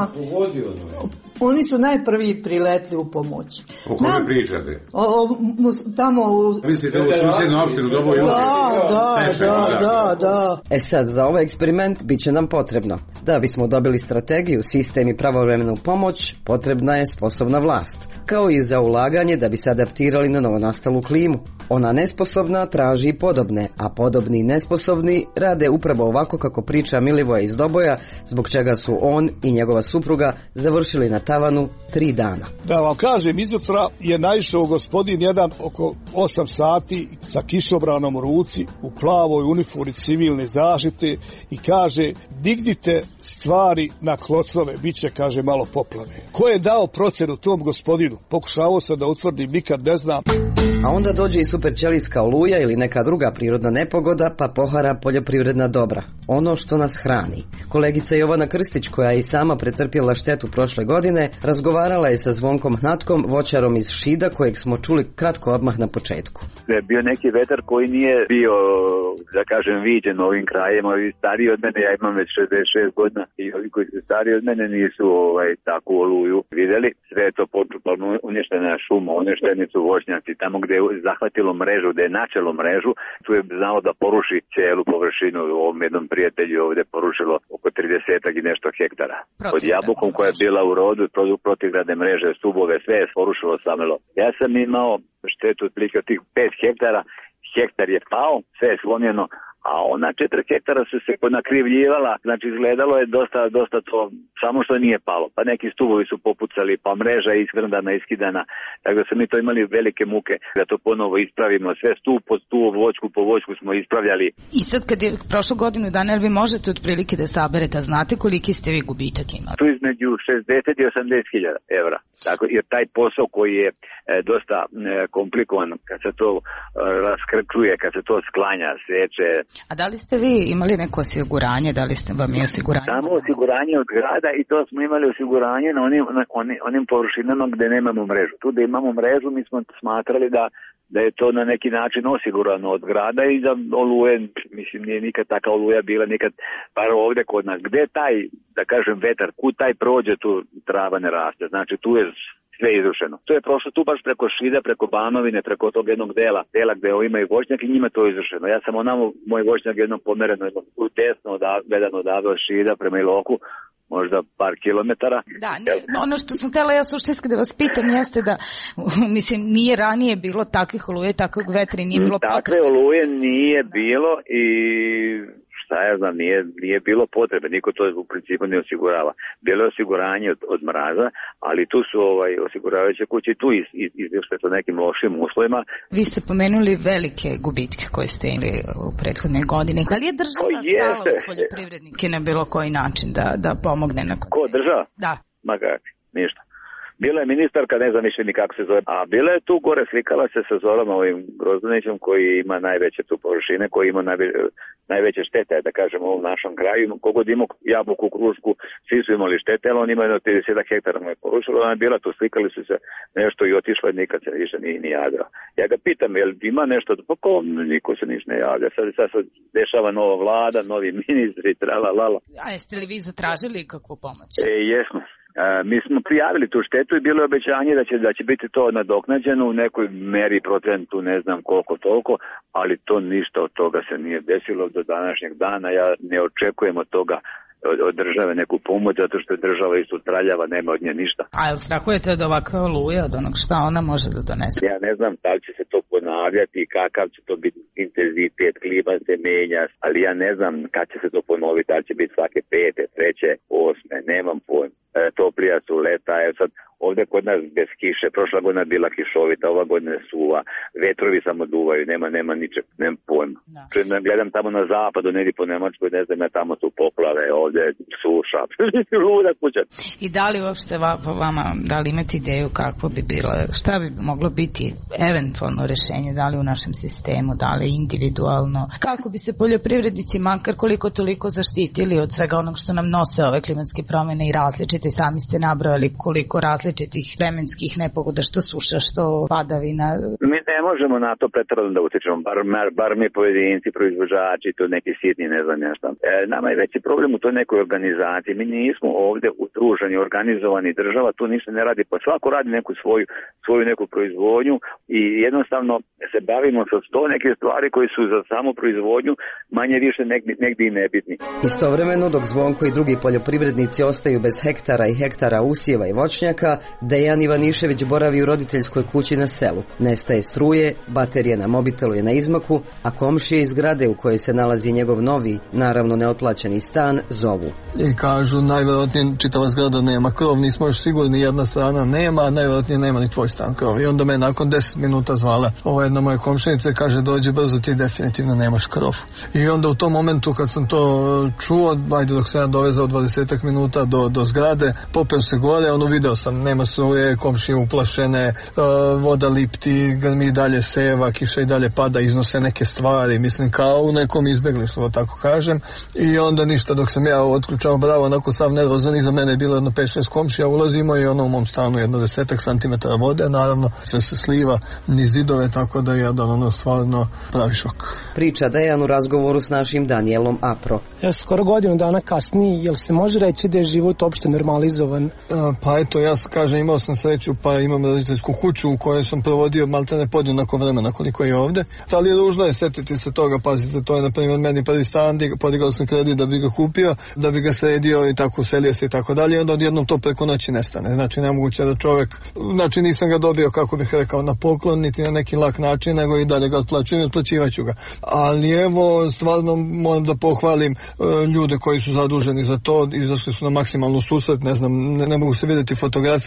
Speaker 28: Oni su najprvi priletli u pomoć.
Speaker 29: O kome Nam, pričate?
Speaker 28: O, o, tamo u...
Speaker 29: Mislite u susjednu opštinu Doboju?
Speaker 28: Da, da, da, da, da.
Speaker 11: E sad, za ovaj eksperiment bit će nam potrebno. Da bismo dobili strategiju, sistem i pravovremenu pomoć, potrebna je sposobna vlast. Kao i za ulaganje da bi se adaptirali na novonastalu klimu. Ona nesposobna traži i podobne, a podobni i nesposobni rade upravo ovako kako priča Milivoje iz Doboja, zbog čega su on i njegova supruga završili na tavanu tri dana.
Speaker 25: Da vam kažem, izutra je naišao gospodin jedan oko osam sati sa kišobranom u ruci, u plavoj uniformi civilne zaštite i kaže, dignite stvari na klocnove, bit će, kaže, malo poplave. Ko je dao procenu tom gospodinu? Pokušavao sam da utvrdim, nikad ne znam.
Speaker 11: A onda dođe i superćelijska oluja ili neka druga prirodna nepogoda, pa pohara poljoprivredna dobra. Ono što nas hrani. Kolegica Jovana Krstić, koja je i sama pretrpjela štetu prošle godine, razgovarala je sa Zvonkom Hnatkom, voćarom iz Šida, kojeg smo čuli kratko odmah na početku.
Speaker 10: Je bio neki vetar koji nije bio, da kažem, viđen ovim krajem. Ovi stariji od mene, ja imam već šezdeset šest godina, i ovi koji su stariji od mene nisu ovaj, takvu oluju vidjeli. Sve je to počupano, uništena šuma, uništeni su voćnjaci. Tamo gdje je zahvatilo mrežu, gdje je načelo mrežu, tu je znalo da poruši cijelu površinu. U ovom jednom prijatelju ovdje porušilo oko trideset i nešto hektara. Pod jabukom koja je bila u rodu, protivgradne mreže, stubove, sve je porušilo samelo. Ja sam imao štetu otprilike od tih pet hektara, hektar je pao, sve je slomljeno, a ona četiri hektara su se nakrivljivala, znači izgledalo je dosta, dosta to, samo što nije palo, pa neki stubovi su popucali, pa mreža je iskrndana, iskidana, tako da smo mi to imali velike muke da to ponovo ispravimo, sve stup po stup, voćku po voćku smo ispravljali.
Speaker 30: I sad kad je prošlo godinu dana, vi možete otprilike da saberete, a znate koliki ste vi gubitak imali?
Speaker 10: Tu između šezdeset i osamdeset hiljada evra, tako, jer taj posao koji je e, dosta e, komplikovan, kad se to e, raskrčuje, kad se to sklanja, seče,
Speaker 30: A da li ste vi imali neko osiguranje, da li ste vam je osiguranje?
Speaker 10: Samo osiguranje od grada i to smo imali osiguranje na onim, na onim, onim površinama gde nemamo mrežu. Tu da imamo mrežu mi smo smatrali da da je to na neki način osigurano od grada i za oluje, mislim, nije nikad taka oluja bila, nikad, bar ovde kod nas. Gde taj, da kažem, vetar, kud taj prođe, tu trava ne raste. Znači, tu je sve izrušeno. To je prošlo tu baš preko Šida, preko Banovine, preko tog jednog dela, dela gde imaju voćnjak i njima to je izrušeno. Ja sam onamo, moj voćnjak jednom pomereno, jednom desno, gledano odavde od Šida prema Iloku, možda par kilometara.
Speaker 30: Da, ne, ono što sam htjela ja suštinski da vas pitam jeste da, mislim, nije ranije bilo takvih oluje, takvog vetra i nije bilo potrebe.
Speaker 10: Takve oluje nije bilo i šta ja znam, nije, nije bilo potrebe, niko to u principu ne osigurava. Bilo je osiguranje od, od mraza, ali tu su ovaj, osiguravajuće kuće i tu iz, iz, izvješće sa nekim lošim uslovima.
Speaker 30: Vi ste pomenuli velike gubitke koje ste imali u prethodnoj godini. Da li je država stala uz poljoprivrednike na bilo koji način da, da pomogne? Na...
Speaker 10: Ko, država?
Speaker 30: Da.
Speaker 10: Ma kak, ništa. Bila je ministarka, ne znam više ni kako se zove, a bila je tu gore, slikala se sa Zorom ovim Grozdanićem koji ima najveće tu površine, koji ima najve, najveće štete, da kažem, u ovom našem kraju. Kogod ima jabuku, krušku, svi su imali štete, ali on ima jedno trideset hektara mu je porušilo, ona je bila tu, slikali su se nešto i otišla i nikad se više ni, ni javila. Ja ga pitam, jel ima nešto, pa ko, niko se niš ne javlja, sad, sad se dešava nova vlada, novi ministri, trala, lala.
Speaker 30: A jeste li vi zatražili kakvu pomoć?
Speaker 10: E, jesmo. Uh, mi smo prijavili tu štetu i bilo je obećanje da će, da će biti to nadoknađeno u nekoj meri, procentu, ne znam koliko toliko, ali to ništa od toga se nije desilo do današnjeg dana. Ja ne očekujem od toga od, od države neku pomoć, zato što je država isto traljava, nema od nje ništa.
Speaker 30: A jel strahujete od ovakve oluje, od onog šta ona može da donese?
Speaker 10: Ja ne znam da li će se to ponavljati i kakav će to biti intenzitet, klima se menja, ali ja ne znam kad će se to ponoviti, da li će biti svake pete, treće, osme, nemam pojma. E, toplija su leta, je sad ovde kod nas bez kiše, prošla godina je bila kišovita, ova godina je suva, vetrovi samo duvaju, nema, nema ničeg, nema pojma. Da. Gledam tamo na zapadu, negdje po Nemačkoj, ne znam, ja tamo su poplave, ovde suša, luda kuća.
Speaker 30: I da li uopšte vama, da li imate ideju kako bi bilo, šta bi moglo biti eventualno rešenje, da li u našem sistemu, da li individualno, kako bi se poljoprivrednici makar koliko toliko zaštitili od svega onog što nam nose ove klimatske promjene i različite, sami ste nabrojali koliko različitih vremenskih nepogoda, što suša, što padavina.
Speaker 10: Mi ne možemo na to pretjerano da utičemo, bar, bar mi pojedinci, proizvođači, to neki sitni, ne znam nešto. E, nama je veći problem u toj nekoj organizaciji. Mi nismo ovde udruženi, organizovani, država tu ništa ne radi, pa svako radi neku svoju, svoju neku proizvodnju i jednostavno se bavimo sa sto neke stvari koji su za samu proizvodnju manje više negdje, negdje i nebitni.
Speaker 11: Istovremeno, dok Zvonko i drugi poljoprivrednici ostaju bez hektara i hektara usjeva i voćnjaka, Dejan Ivanišević boravi u roditeljskoj kući na selu. Nestaje struje, baterija na mobitelu je na izmaku, a komšije iz zgrade u kojoj se nalazi njegov novi, naravno neotplaćeni stan, zovu.
Speaker 15: I kažu, najvjerojatnije čitava zgrada nema krov, nismo još sigurni, jedna strana nema, a najvjerojatnije nema ni tvoj stan krov. I onda me nakon deset minuta zvala ova jedna moja komšinica i kaže, dođi brzo, ti definitivno nemaš krov. I onda u tom momentu kad sam to čuo, ajde dok sam ja dovezao dvadesetak minuta do, do zgrade, popeo se gore, ono video sam, nema struje, komšije uplašene, uh, voda lipti, grmi dalje seva, kiša i dalje pada, iznose neke stvari, mislim kao u nekom izbjeglištvu, tako kažem. I onda ništa, dok sam ja otključao bravo, onako sav nervozan, iza mene je bilo jedno pet šest komšija, ulazimo i ono u mom stanu jedno desetak santimetara vode, naravno sve se sliva niz zidove, tako da je jedan ono stvarno pravi šok.
Speaker 11: Priča Dejan u razgovoru s našim Danielom Apro.
Speaker 3: Ja skoro godinu dana kasnije, jel se može reći da je život opšte normalizovan?
Speaker 15: A, pa eto, ja kažem, imao sam sreću, pa imam roditeljsku kuću u kojoj sam provodio maltene podjednako vremena koliko je ovde. Ali je ružno je setiti se toga, pazite, to je na primjer meni prvi stan, podigao sam kredit da bi ga kupio, da bi ga sredio i tako uselio se i tako dalje, i onda odjednom to preko noći nestane. Znači nemoguće da čovjek, znači nisam ga dobio, kako bih rekao, na poklon, niti na neki lak način, nego i dalje ga otplaćujem i otplaćivaću ga. Ali evo, stvarno moram da pohvalim uh, ljude koji su zaduženi za to, izašli su na maksimalnu susret, ne znam, ne, ne mogu se vidjeti fotografije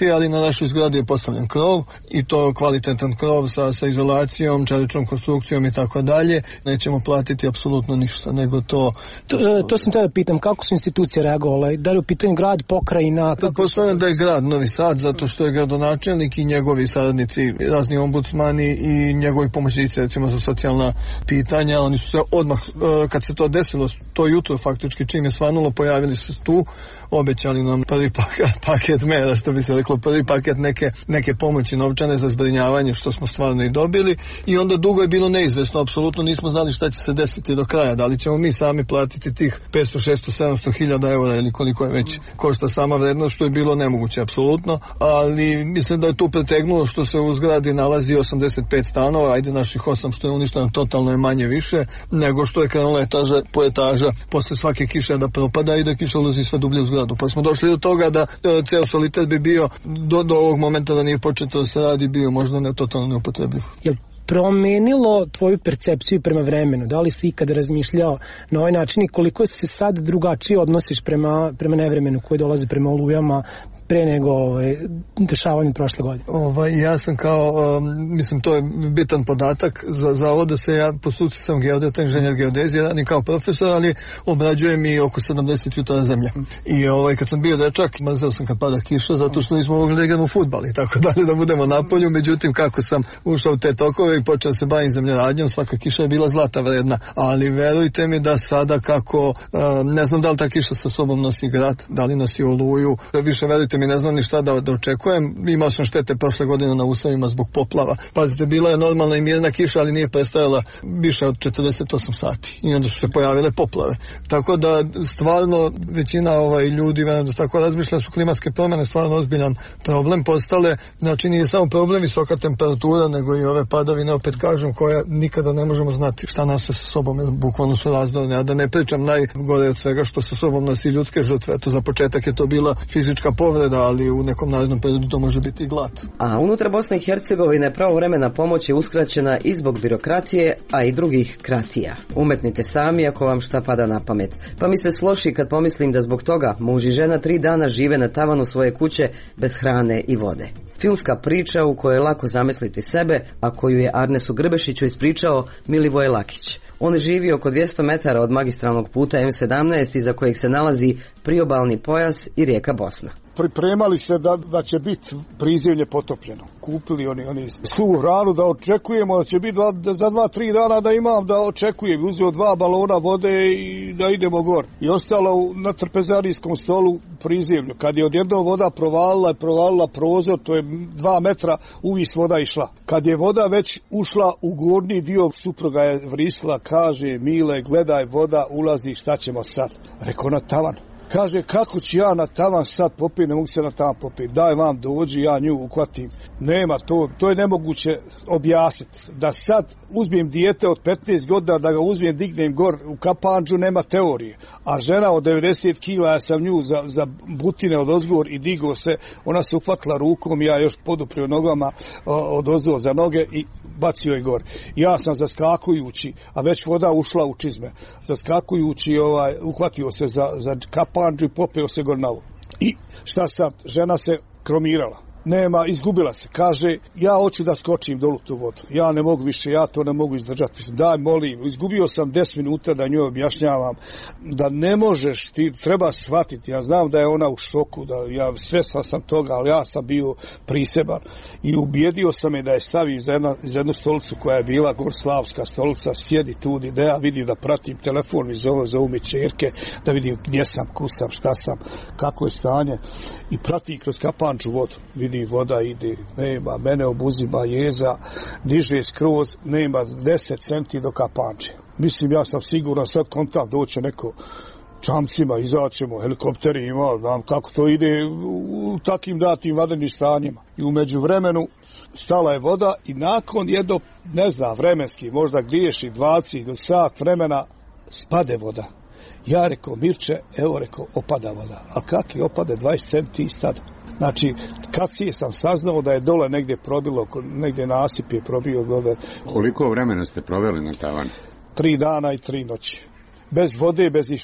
Speaker 15: fotografije, ali na našoj zgradi je postavljen krov i to kvalitetan krov sa, sa izolacijom, čeličnom konstrukcijom i tako dalje. Nećemo platiti apsolutno ništa, nego to...
Speaker 3: To, to sam tada pitam, kako su institucije reagovale? Da li u pitanju grad, pokrajina?
Speaker 15: Pretpostavljam da je grad Novi Sad, zato što je gradonačelnik i njegovi saradnici, razni ombudsmani i njegovi pomoćnici, recimo za socijalna pitanja, oni su se odmah, kad se to desilo, to jutro faktički čim je svanulo, pojavili se tu, obećali nam prvi paket, paket mera, što bi se reklo, prvi paket neke, neke pomoći novčane za zbrinjavanje, što smo stvarno i dobili, i onda dugo je bilo neizvesno, apsolutno nismo znali šta će se desiti do kraja, da li ćemo mi sami platiti tih petsto, šesto, sedamsto hiljada eura ili koliko je već košta sama vrednost, što je bilo nemoguće apsolutno, ali mislim da je tu pretegnulo što se u zgradi nalazi osamdeset pet stanova, ajde naših osam što je uništeno totalno je manje više, nego što je krenula etaža po etaža posle svake kiše da propada i da kiša ulazi sve dublje u zgradu. Pa smo došli do toga da e, ceo solitet bi bio do, do ovog momenta da nije početo da se radi bio možda ne totalno neupotrebljiv.
Speaker 3: Jel promenilo tvoju percepciju prema vremenu? Da li si ikada razmišljao na ovaj način i koliko se sad drugačije odnosiš prema, prema nevremenu koji dolaze prema olujama pre nego ovaj, dešavanju prošle godine?
Speaker 15: Ovaj, ja sam kao, um, mislim, to je bitan podatak za, za ovo da se ja po struci sam geodeta, inženjer geodezije, radim kao profesor, ali obrađujem i oko sedamdeset jutara zemlje. I ovaj, kad sam bio dečak, mrzeo sam kad pada kiša, zato što nismo mogli da igramo fudbal i tako dalje, da budemo na polju, međutim, kako sam ušao u te tokove i počeo se bavim zemljoradnjom, svaka kiša je bila zlata vredna, ali verujte mi da sada kako, uh, ne znam da li ta kiša sa sobom nosi grad, da li nosi oluju, više verujte mi, ne znam ni šta da, da očekujem. Imao sam štete prošle godine na uslovima zbog poplava. Pazite, bila je normalna i mirna kiša, ali nije prestajala više od četrdeset osam sati. I onda su se pojavile poplave. Tako da stvarno većina ovaj, ljudi da tako razmišlja su klimatske promjene stvarno ozbiljan problem postale. Znači nije samo problem visoka temperatura, nego i ove padavine, opet kažem, koje nikada ne možemo znati šta nas sa sobom, bukvalno su razdorne. A da ne pričam najgore od svega što sa sobom nosi ljudske žrtve. To za početak je to bila fizička povreda, ali u nekom narednom periodu to može biti i glad.
Speaker 11: A unutar Bosne i Hercegovine pravovremena pomoć je uskraćena i zbog birokratije, a i drugih kratija. Umetnite sami ako vam šta pada na pamet. Pa mi se sloši kad pomislim da zbog toga muž i žena tri dana žive na tavanu svoje kuće bez hrane i vode. Filmska priča u kojoj je lako zamisliti sebe, a koju je Arnesu Grbešiću ispričao Milivoje Lakić. On živi oko dvjesto metara od magistralnog puta em sedamnaest iza kojeg se nalazi priobalni pojas i rijeka Bosna.
Speaker 25: Pripremali se da, da će biti prizemlje potopljeno. Kupili oni, oni svu hranu da očekujemo da će biti dva, za dva, tri dana da imam da očekujem. Uzeo dva balona vode i da idemo gor. I ostalo na trpezarijskom stolu prizemlju. Kad je odjednom voda provalila i provalila prozor, to je dva metra, uvis voda išla. Kad je voda već ušla u gornji dio, supruga je vrisla, kaže, Mile, gledaj, voda ulazi, šta ćemo sad? Rekao, na tavan. Kaže, kako ću ja na tavan sad popiti, ne mogu se na tavan popiti, daj vam dođi, ja nju uhvatim. Nema to, to je nemoguće objasniti. Da sad uzmem dijete od petnaest godina, da ga uzmem, dignem gor u kapandžu, nema teorije. A žena od devedeset kila, ja sam nju za, za butine od ozgor i digo se, ona se uhvatila rukom, ja još poduprio nogama od ozgor za noge i bacio je gor. Ja sam zaskakujući, a već voda ušla u čizme, zaskakujući, ovaj, uhvatio se za, za kapandžu i popeo se gor na vodu. I šta sad? Žena se kromirala. Nema, izgubila se. Kaže, ja hoću da skočim dolu tu vodu. Ja ne mogu više, ja to ne mogu izdržati. Daj, molim, izgubio sam deset minuta da njoj objašnjavam da ne možeš, ti treba shvatiti. Ja znam da je ona u šoku, da ja svestan sam toga, ali ja sam bio priseban. I ubijedio sam je da je stavim za, jedna, za jednu stolicu koja je bila gorslavska stolica, sjedi tu, da ja vidim da pratim telefon i zove, zovu mi čerke, da vidim gdje sam, kusam, šta sam, kako je stanje. I pratim kroz kapanču vodu. Vidi, voda ide, nema, mene obuzima jeza, diže skroz, nema deset centi do kapanče. Mislim, ja sam siguran, sad kontam, doće neko čamcima, izaćemo, helikopteri ima, znam kako to ide u, u takim datim vanrednim stanjima. I umeđu vremenu stala je voda i nakon jedno, ne znam, vremenski, možda griješi dvadeset do sat vremena, spade voda. Ja rekao, Mirče, evo rekao, opada voda. A kak je opade dvadeset centi i sad? Znači, kad si sam saznao da je dole negdje probilo, negdje nasip je probio dole.
Speaker 29: Koliko vremena ste proveli na tavanu?
Speaker 25: Tri dana i tri noći. Bez vode, bez ništa.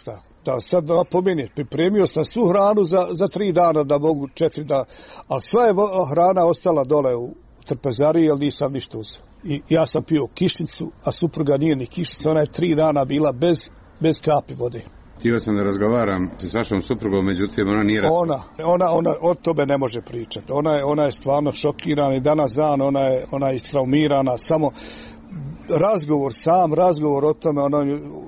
Speaker 25: šta, sad da napomeni, pripremio sam svu hranu za, za tri dana, da mogu četiri dana, ali sva je hrana ostala dole u trpezariji, jer nisam ništa uzeo. I ja sam pio kišnicu, a supruga nije ni kišnica, ona je tri dana bila bez, bez kapi vode.
Speaker 29: Htio sam da razgovaram s vašom suprugom, međutim ona nije
Speaker 25: ona, ona, ona o tome ne može pričati. Ona je, ona je stvarno šokirana i danas dan ona je, ona je istraumirana. Samo razgovor, sam razgovor o tome, ona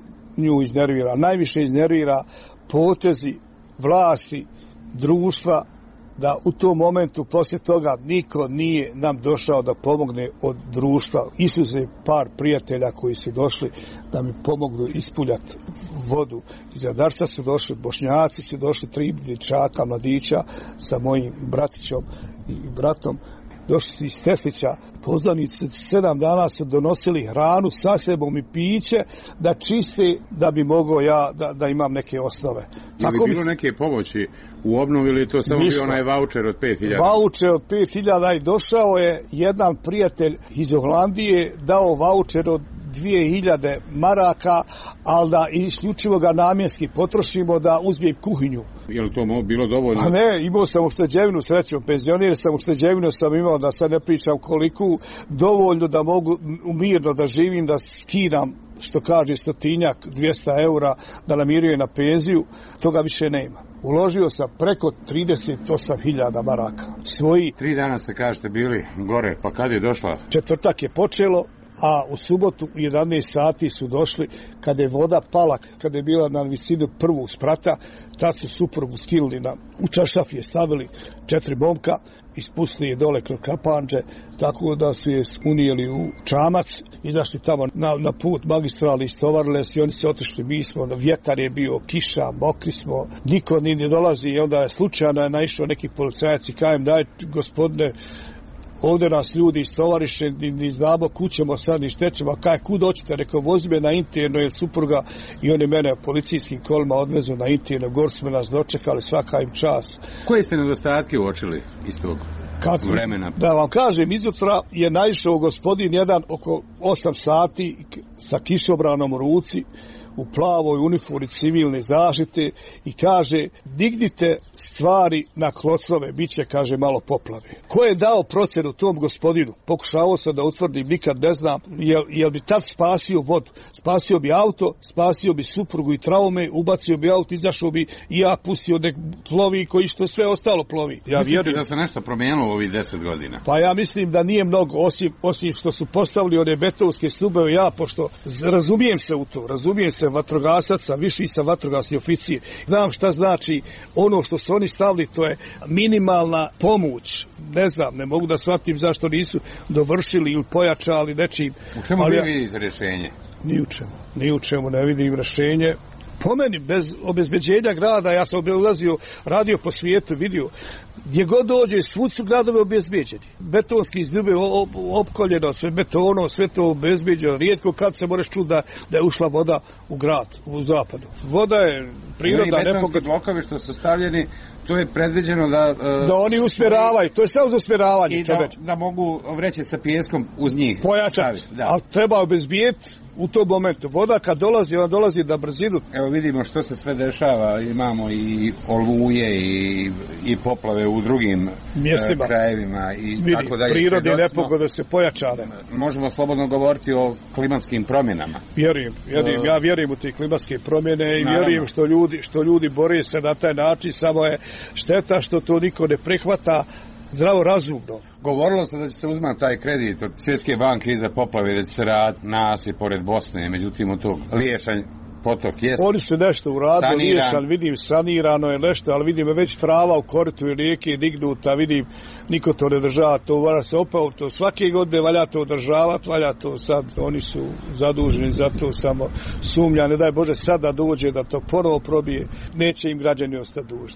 Speaker 25: nju iznervira. Najviše iznervira potezi vlasti, društva, da u tom momentu poslije toga niko nije nam došao da pomogne od društva. Isuze par prijatelja koji su došli da mi pomognu ispuljati vodu. Iz Radarca su došli, Bošnjaci su došli, tri dječaka, mladića sa mojim bratićom i bratom. Došli su iz Steflića, poznanici sedam dana su donosili hranu sa sebom i piće da čiste, da bi mogao ja da, da imam neke osnove.
Speaker 29: Je li bilo neke pomoći u obnovi ili je to samo bio onaj voucher od pet hiljada?
Speaker 25: Voucher od pet hiljada i došao je jedan prijatelj iz Holandije, dao voucher od dvije hiljade maraka, ali da isključivo ga namjenski potrošimo da uzmem kuhinju.
Speaker 29: Je li to bilo dovoljno?
Speaker 25: Pa ne, imao sam ušteđevinu, srećom, penzionir sam, ušteđevinu sam imao, da sad ne pričam koliko, dovoljno da mogu mirno da živim, da skidam, što kaže, stotinjak, dvjesto eura, da namirujem na penziju, toga više nema. Uložio sam preko trideset osam hiljada maraka. Svoji...
Speaker 29: Tri dana ste, kažete, bili gore, pa kad je došla?
Speaker 25: Četvrtak je počelo, a u subotu u jedanaest sati su došli, kada je voda pala, kada je bila na visinu prvog sprata, tad su suprugu skilili na, u čaršaf je stavili četiri momka, ispustili je dole kroz kapanđe, tako da su je unijeli u čamac, izašli tamo na, na put magistrali, istovarile se i oni se otišli, mi smo, vjetar je bio, kiša, mokri smo, niko ni ne dolazi i onda je slučajno je naišao neki policajac i kajem, daj gospodine, ovdje nas ljudi istovariše, ni, ni znamo kućemo sad, ni štećemo, a kaj, kud hoćete, rekao, vozi me na interno, jer supruga i oni mene policijskim kolima odvezu na interno, gor su me nas dočekali, svaka im čas.
Speaker 29: Koje ste nedostatke uočili iz tog Kako? vremena?
Speaker 25: Da vam kažem, izutra je naišao gospodin jedan oko osam sati sa kišobranom u ruci, u plavoj uniformi civilne zaštite i kaže, dignite stvari na klocnove, bit će, kaže, malo poplave. Ko je dao procenu tom gospodinu? Pokušavao sam da utvrdim, nikad ne znam, jel, jel bi tad spasio vodu? Spasio bi auto, spasio bi suprugu i traume, ubacio bi auto, izašao bi i ja pustio nek plovi koji što sve ostalo plovi. Ja
Speaker 29: Mislite
Speaker 25: vjerujem
Speaker 29: da se nešto promijenilo u ovih deset godina?
Speaker 25: Pa ja mislim da nije mnogo, osim, osim što su postavili one betonske stubeve, ja, pošto razumijem se u to, razumijem se vatrogasac sam, viši sam vatrogasni oficir. Znam šta znači ono što su oni stavili, to je minimalna pomoć. Ne znam, ne mogu da shvatim zašto nisu dovršili ili pojačali nečim.
Speaker 29: U čemu
Speaker 25: ali
Speaker 29: vi
Speaker 25: ja,
Speaker 29: vidite rješenje?
Speaker 25: Ni u čemu, ni u čemu ne vidim rješenje. Po meni, bez obezbeđenja grada, ja sam obilazio, radio po svijetu, vidio, gdje god dođe, svud su gradove obezbeđeni. Betonski izdube opkoljeno, sve betono, sve to obezbeđeno. Rijetko kad se moraš čuti da, da je ušla voda u grad, u zapadu. Voda je priroda.
Speaker 29: I oni betonski blokovi što su stavljeni, to je predviđeno da... Uh,
Speaker 25: da oni usmjeravaju, to je sve uz usmjeravanje.
Speaker 29: I da, da mogu vreće sa pijeskom uz njih
Speaker 25: pojačati, ali treba obezbijeti u tom momentu. Voda kad dolazi, ona dolazi na brzinu.
Speaker 29: Evo vidimo što se sve dešava, imamo i oluje i, i poplave u drugim mjestima, krajevima i
Speaker 25: vidi,
Speaker 29: tako dalje.
Speaker 25: Prirodne nepogode se pojačane.
Speaker 29: Možemo slobodno govoriti o klimatskim promjenama.
Speaker 25: Vjerujem, vjerujem, ja vjerujem u te klimatske promjene i naravno, vjerujem što ljudi, što ljudi bore se na taj način, samo je šteta što to niko ne prihvata zdravo razumno.
Speaker 29: Govorilo se da će se uzmati taj kredit od Svjetske banke iza poplave, da će se raditi nasip pored Bosne, međutim od tog Liješanj potok jest.
Speaker 25: Oni su nešto uradili, Liješan, vidim, sanirano je nešto, ali vidim već trava u koritu i rijeke dignuta, vidim, niko to ne država, to valja se opao, to svake godine valja to održavati, valja to sad, oni su zaduženi za to, samo sumnja, ne daj Bože sada dođe da to ponovo probije, neće im građani ostati dužni.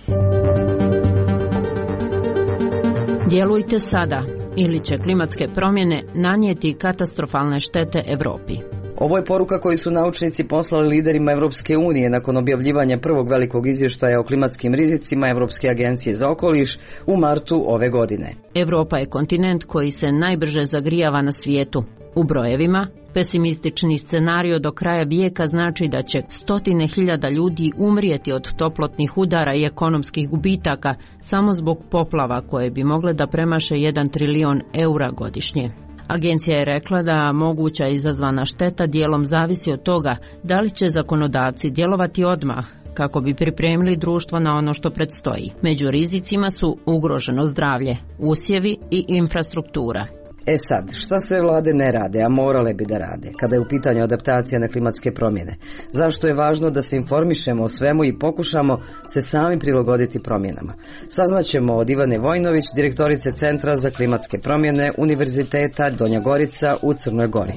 Speaker 4: Djelujte sada, ili će klimatske promjene nanijeti katastrofalne štete Europi.
Speaker 11: Ovo je poruka koju su naučnici poslali liderima Evropske unije nakon objavljivanja prvog velikog izvještaja o klimatskim rizicima Evropske agencije za okoliš u martu ove godine.
Speaker 4: Europa je kontinent koji se najbrže zagrijava na svijetu. U brojevima, pesimistični scenario do kraja vijeka znači da će stotine hiljada ljudi umrijeti od toplotnih udara i ekonomskih gubitaka samo zbog poplava koje bi mogle da premaše jedan trilion eura godišnje. Agencija je rekla da moguća izazvana šteta dijelom zavisi od toga da li će zakonodavci djelovati odmah kako bi pripremili društvo na ono što predstoji. Među rizicima su ugroženo zdravlje, usjevi i infrastruktura.
Speaker 11: E sad, šta sve vlade ne rade, a morale bi da rade, kada je u pitanju adaptacija na klimatske promjene? Zašto je važno da se informišemo o svemu i pokušamo se sami prilagoditi promjenama? Saznaćemo od Ivane Vojnović, direktorice Centra za klimatske promjene Univerziteta Donja Gorica u Crnoj Gori.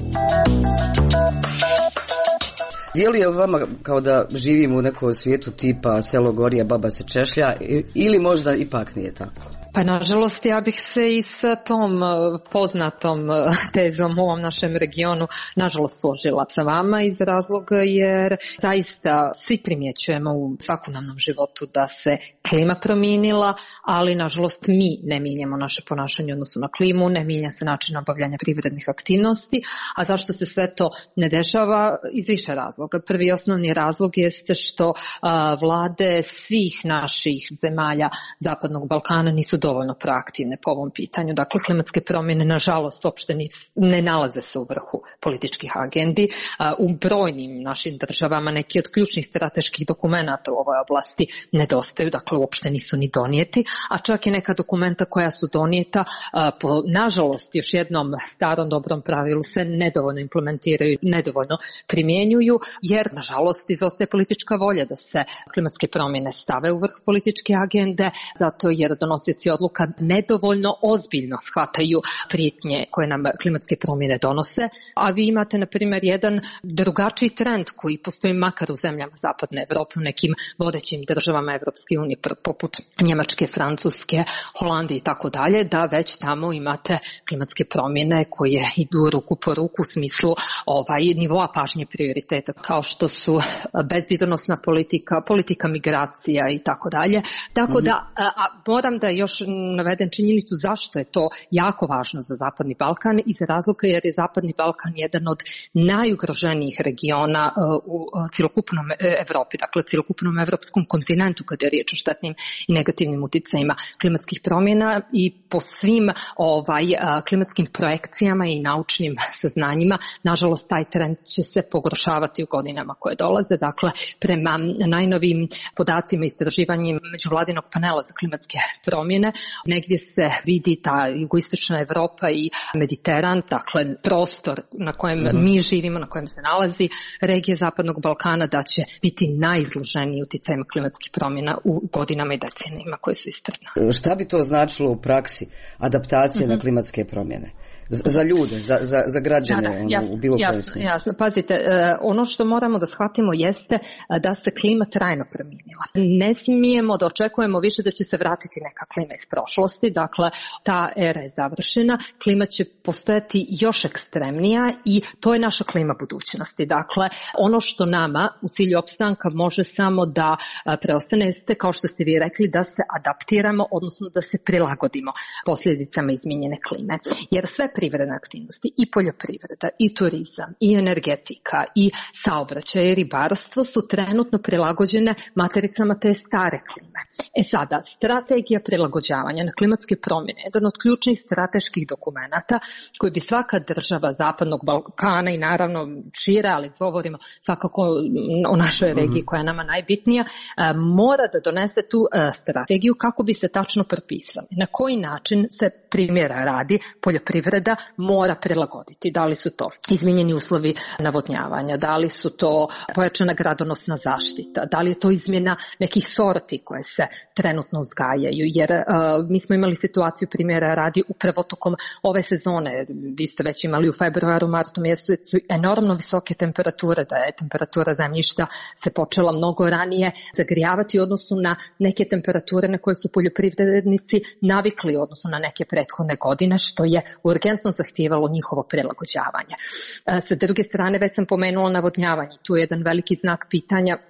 Speaker 11: Djeluje li vama kao da živimo u nekom svijetu tipa selo gori, a baba se češlja, ili možda ipak nije tako?
Speaker 12: Pa nažalost ja bih se i sa tom poznatom tezom u ovom našem regionu nažalost složila sa vama iz razloga jer zaista svi primjećujemo u svakodnevnom životu da se klima promijenila, ali nažalost mi ne mijenjamo naše ponašanje u odnosu na klimu, ne mijenja se način obavljanja privrednih aktivnosti, a zašto se sve to ne dešava? Iz više razloga. Prvi osnovni razlog jeste što a, vlade svih naših zemalja Zapadnog Balkana nisu dovoljno proaktivne po ovom pitanju. Dakle, klimatske promjene nažalost uopšte ne nalaze se u vrhu političkih agendi. U brojnim našim državama neki od ključnih strateških dokumenata u ovoj oblasti nedostaju, dakle uopšte nisu ni donijeti, a čak i neka dokumenta koja su donijeta po, nažalost, još jednom starom dobrom pravilu se nedovoljno implementiraju, nedovoljno primjenjuju, jer nažalost izostaje politička volja da se klimatske promjene stave u vrh političke agende, zato jer donosioci odluka nedovoljno ozbiljno shvataju prijetnje koje nam klimatske promjene donose, a vi imate na primjer jedan drugačiji trend koji postoji makar u zemljama Zapadne Evrope, u nekim vodećim državama Evropske unije poput Njemačke, Francuske, Holandije i tako dalje, da već tamo imate klimatske promjene koje idu ruku po ruku u smislu ovaj nivoa pažnje prioriteta kao što su bezbjednosna politika, politika migracija i tako dalje. Tako da a, a, moram da još navedem činjenicu zašto je to jako važno za Zapadni Balkan iz razloga jer je Zapadni Balkan jedan od najugroženijih regiona uh, u uh, cjelokupnom Evropi, dakle cjelokupnom evropskom kontinentu kada je riječ o štetnim i negativnim utjecajima klimatskih promjena i po svim ovaj, uh, klimatskim projekcijama i naučnim saznanjima, nažalost taj trend će se pogoršavati u godinama koje dolaze. Dakle, prema najnovijim podacima i istraživanjima međuvladinog panela za klimatske promjene, negdje se vidi ta jugoistočna Evropa i Mediteran, dakle prostor na kojem mm-hmm. mi živimo, na kojem se nalazi regija Zapadnog Balkana, da će biti najizloženiji utjecajima klimatskih promjena u godinama i decenijima koje su ispred nas.
Speaker 11: Šta bi to značilo u praksi, adaptacije mm-hmm. na klimatske promjene? Za ljude, za, za, za građane
Speaker 12: da, da,
Speaker 11: ono,
Speaker 12: jasno,
Speaker 11: u bilo kojem
Speaker 12: jasno, jasno. Pazite, ono što moramo da shvatimo jeste da se klima trajno promijenila. Ne smijemo da očekujemo više da će se vratiti neka klima iz prošlosti, dakle ta era je završena, klima će postojati još ekstremnija i to je naša klima budućnosti. Dakle, ono što nama u cilju opstanka može samo da preostane jeste, kao što ste vi rekli, da se adaptiramo, odnosno da se prilagodimo posljedicama izmijenjene klime. Jer sve privredne aktivnosti, i poljoprivreda, i turizam, i energetika, i saobraćaj, i ribarstvo su trenutno prilagođene matericama te stare klime. E sada, strategija prilagođavanja na klimatske promjene je jedan od ključnih strateških dokumenata koji bi svaka država Zapadnog Balkana i naravno šire, ali govorimo svakako o našoj regiji koja je nama najbitnija, mora da donese tu strategiju kako bi se tačno propisali. Na koji način se primjera radi poljoprivreda mora prilagoditi. Da li su to izmijenjeni uslovi navodnjavanja, da li su to pojačana gradonosna zaštita, da li je to izmjena nekih sorti koje se trenutno uzgajaju, jer uh, mi smo imali situaciju primjera radi upravo tokom ove sezone, vi ste već imali u februaru, martu mjesecu enormno visoke temperature, da je temperatura zemljišta se počela mnogo ranije zagrijavati u odnosu na neke temperature na koje su poljoprivrednici navikli u odnosu na neke prethodne godine, što je urgentno zahtijevalo njihovo prilagođavanje. Sa druge strane, već sam pomenula navodnjavanje. Tu je jedan veliki znak pitanja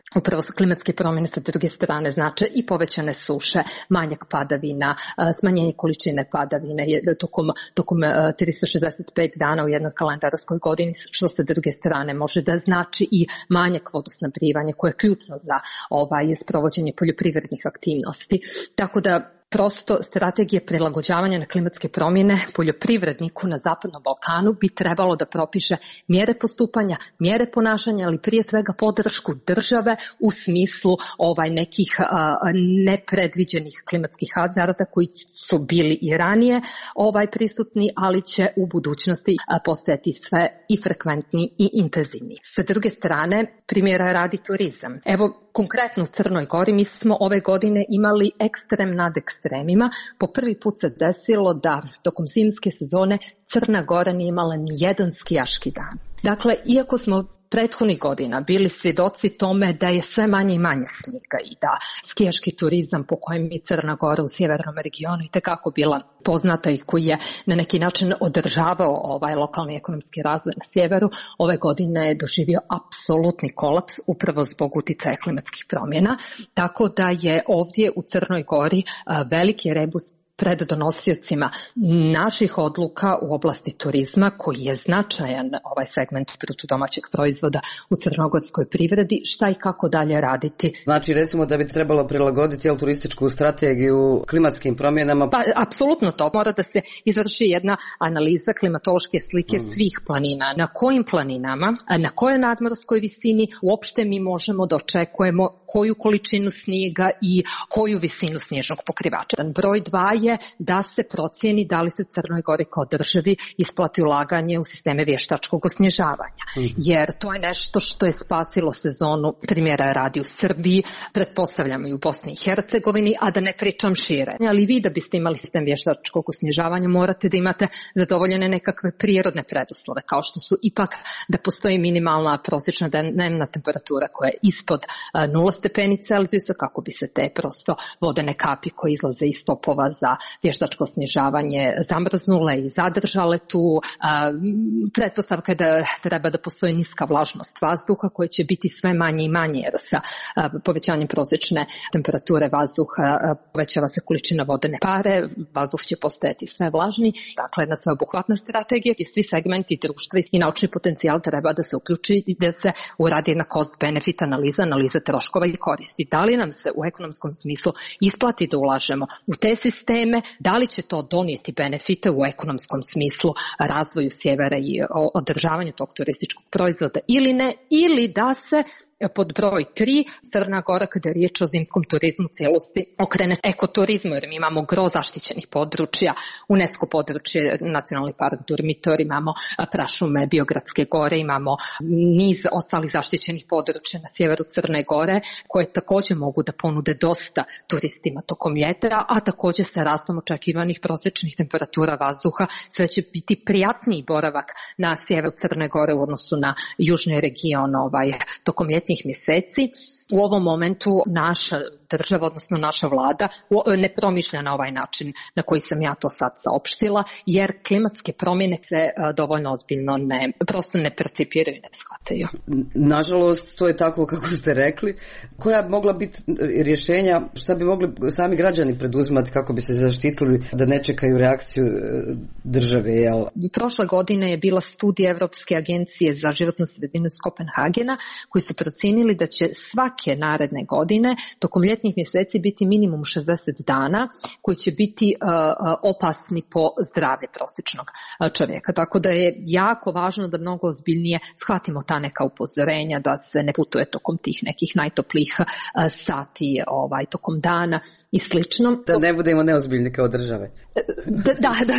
Speaker 12: Upravo klimatske promjene sa druge strane znače i povećane suše, manjak padavina, smanjenje količine padavine tokom, tokom tristo šezdeset pet dana u jednoj kalendarskoj godini, što sa druge strane može da znači i manjak vodosnabdijevanja koje je ključno za ovaj, sprovođenje poljoprivrednih aktivnosti. Tako da prosto strategije prilagođavanja na klimatske promjene poljoprivredniku na Zapadnom Balkanu bi trebalo da propiše mjere postupanja, mjere ponašanja, ali prije svega podršku države u smislu ovaj nekih a, nepredviđenih klimatskih hazarda koji su bili i ranije ovaj prisutni, ali će u budućnosti a, postajati sve i frekventni i intenzivni. Sa druge strane, primjera radi turizam. Evo, konkretno u Crnoj Gori mi smo ove godine imali ekstrem nad ekstremima. Po prvi put se desilo da tokom zimske sezone Crna Gora nije imala ni jedan skijaški dan. Dakle, iako smo prethodnih godina bili svjedoci tome da je sve manje i manje snijega i da skijaški turizam po kojem je Crna Gora u sjevernom regionu i tekako bila poznata i koji je na neki način održavao ovaj lokalni ekonomski razvoj na sjeveru, ove godine je doživio apsolutni kolaps upravo zbog uticaja klimatskih promjena, tako da je ovdje u Crnoj Gori veliki rebus pred donosiocima naših odluka u oblasti turizma, koji je značajan ovaj segment bruto domaćeg proizvoda u crnogorskoj privredi, šta i kako dalje raditi.
Speaker 11: Znači, recimo da bi trebalo prilagoditi jel, turističku strategiju klimatskim promjenama?
Speaker 12: Pa, apsolutno to. Mora da se izvrši jedna analiza klimatološke slike mm. svih planina. Na kojim planinama, na kojoj nadmorskoj visini uopšte mi možemo da očekujemo koju količinu snijega i koju visinu snježnog pokrivača. Broj dva je da se procjeni da li se Crnoj Gori kao državi isplati ulaganje u sisteme vještačkog osnježavanja. Mm. Jer to je nešto što je spasilo sezonu, primjera radi u Srbiji, pretpostavljamo i u Bosni i Hercegovini, a da ne pričam šire. Ali vi da biste imali sistem vještačkog osnježavanja morate da imate zadovoljene nekakve prirodne preduslove, kao što su ipak da postoji minimalna prosječna dnevna temperatura koja je ispod nula stepeni Celzijusa, kako bi se te prosto vodene kapi koje izlaze iz topova za vještačko snježavanje zamrznule i zadržale tu. Pretpostavka je da treba da postoji niska vlažnost vazduha koja će biti sve manje i manje, jer sa povećanjem prosječne temperature vazduha povećava se količina vodene pare, vazduh će postajati sve vlažni. Dakle, jedna sveobuhvatna strategija i svi segmenti društva i naučni potencijal treba da se uključi i da se uradi jedna cost-benefit analiza, analiza troškova i koristi. Da li nam se u ekonomskom smislu isplati da ulažemo u te sisteme, da li će to donijeti benefite u ekonomskom smislu razvoju sjevera i održavanju tog turističkog proizvoda ili ne, ili da se pod broj tri, Crna Gora, kada je riječ o zimskom turizmu cijelosti, okrene ekoturizmu, jer mi imamo gro zaštićenih područja, UNESCO područje, Nacionalni park Durmitor, imamo prašume Biogradske gore, imamo niz ostalih zaštićenih područja na sjeveru Crne Gore, koje također mogu da ponude dosta turistima tokom ljeta, a također sa rastom očekivanih prosječnih temperatura vazduha sve će biti prijatniji boravak na sjeveru Crne Gore u odnosu na južni region ovaj, tokom ljeta mjeseci. U ovom momentu naša država, odnosno naša vlada, ne promišlja na ovaj način na koji sam ja to sad saopštila, jer klimatske promjene se dovoljno ozbiljno ne, prosto ne percipiraju i ne shvataju.
Speaker 11: Nažalost, to je tako kako ste rekli. Koja bi mogla biti rješenja, šta bi mogli sami građani preduzimati kako bi se zaštitili da ne čekaju reakciju države? Jel?
Speaker 12: Prošle godine je bila studija Evropske agencije za životnu sredinu iz Kopenhagena, koji su procijenili da će svake naredne godine tokom ljetnih mjeseci biti minimum šezdeset dana koji će biti uh, opasni po zdravlje prosječnog čovjeka. Tako da je jako važno da mnogo ozbiljnije shvatimo ta neka upozorenja, da se ne putuje tokom tih nekih najtoplijih uh, sati ovaj, tokom dana i slično.
Speaker 11: Da ne budemo neozbiljni kao države.
Speaker 12: Da, da, da,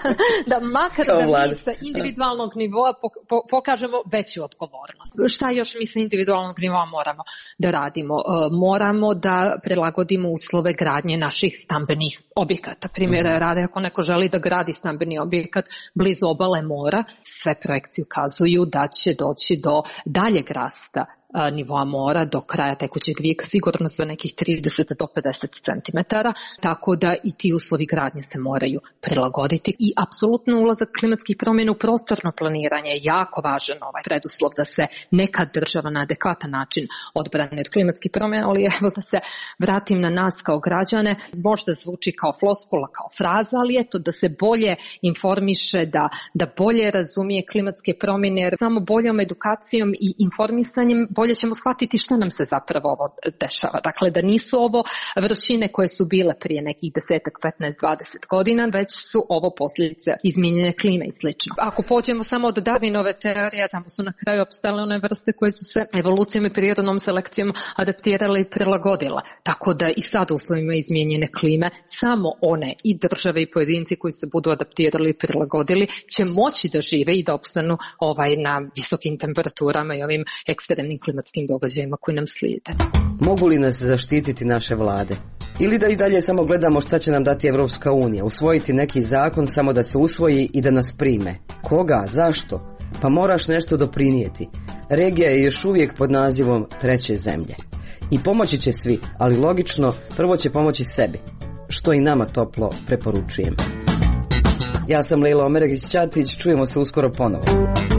Speaker 12: da makar da mi sa individualnog nivoa pokažemo veću odgovornost. Šta još mi sa individualnog nivoa moramo da radimo? Moramo da prilagodimo uslove gradnje naših stambenih objekata. Primjera rade, ako neko želi da gradi stambeni objekat blizu obale mora, sve projekcije ukazuju da će doći do daljeg rasta nivoa mora do kraja tekućeg vijeka, sigurno za nekih trideset do pedeset centimetara, tako da i ti uslovi gradnje se moraju prilagoditi i apsolutno ulazak klimatskih promjena u prostorno planiranje je jako važan ovaj preduslov da se neka država na adekvatan način odbrani od klimatskih promjena, ali evo da se vratim na nas kao građane, možda zvuči kao floskula, kao fraza, ali eto da se bolje informiše, da, da bolje razumije klimatske promjene, jer samo boljom edukacijom i informisanjem bolje ćemo shvatiti šta nam se zapravo ovo dešava. Dakle, da nisu ovo vrućine koje su bile prije nekih desetak, petnaest, dvadeset godina, već su ovo posljedice izmijenjene klime i slično. Ako pođemo samo od Darwinove teorije, samo su na kraju opstale one vrste koje su se evolucijom i prirodnom selekcijom adaptirale i prilagodile. Tako da i sad u uslovima izmijenjene klime samo one i države i pojedinci koji se budu adaptirali i prilagodili će moći da žive i da opstanu ovaj, na visokim temperaturama i ovim ekstremnim klimatskim događajima koji nam slijede.
Speaker 11: Mogu li nas zaštititi naše vlade? Ili da i dalje samo gledamo šta će nam dati Evropska unija, usvojiti neki zakon samo da se usvoji i da nas prime? Koga? Zašto? Pa moraš nešto doprinijeti. Regija je još uvijek pod nazivom treće zemlje. I pomoći će svi, ali logično, prvo će pomoći sebi, što i nama toplo preporučujem. Ja sam Lejla Omeregić-Ćatić, čujemo se uskoro ponovo.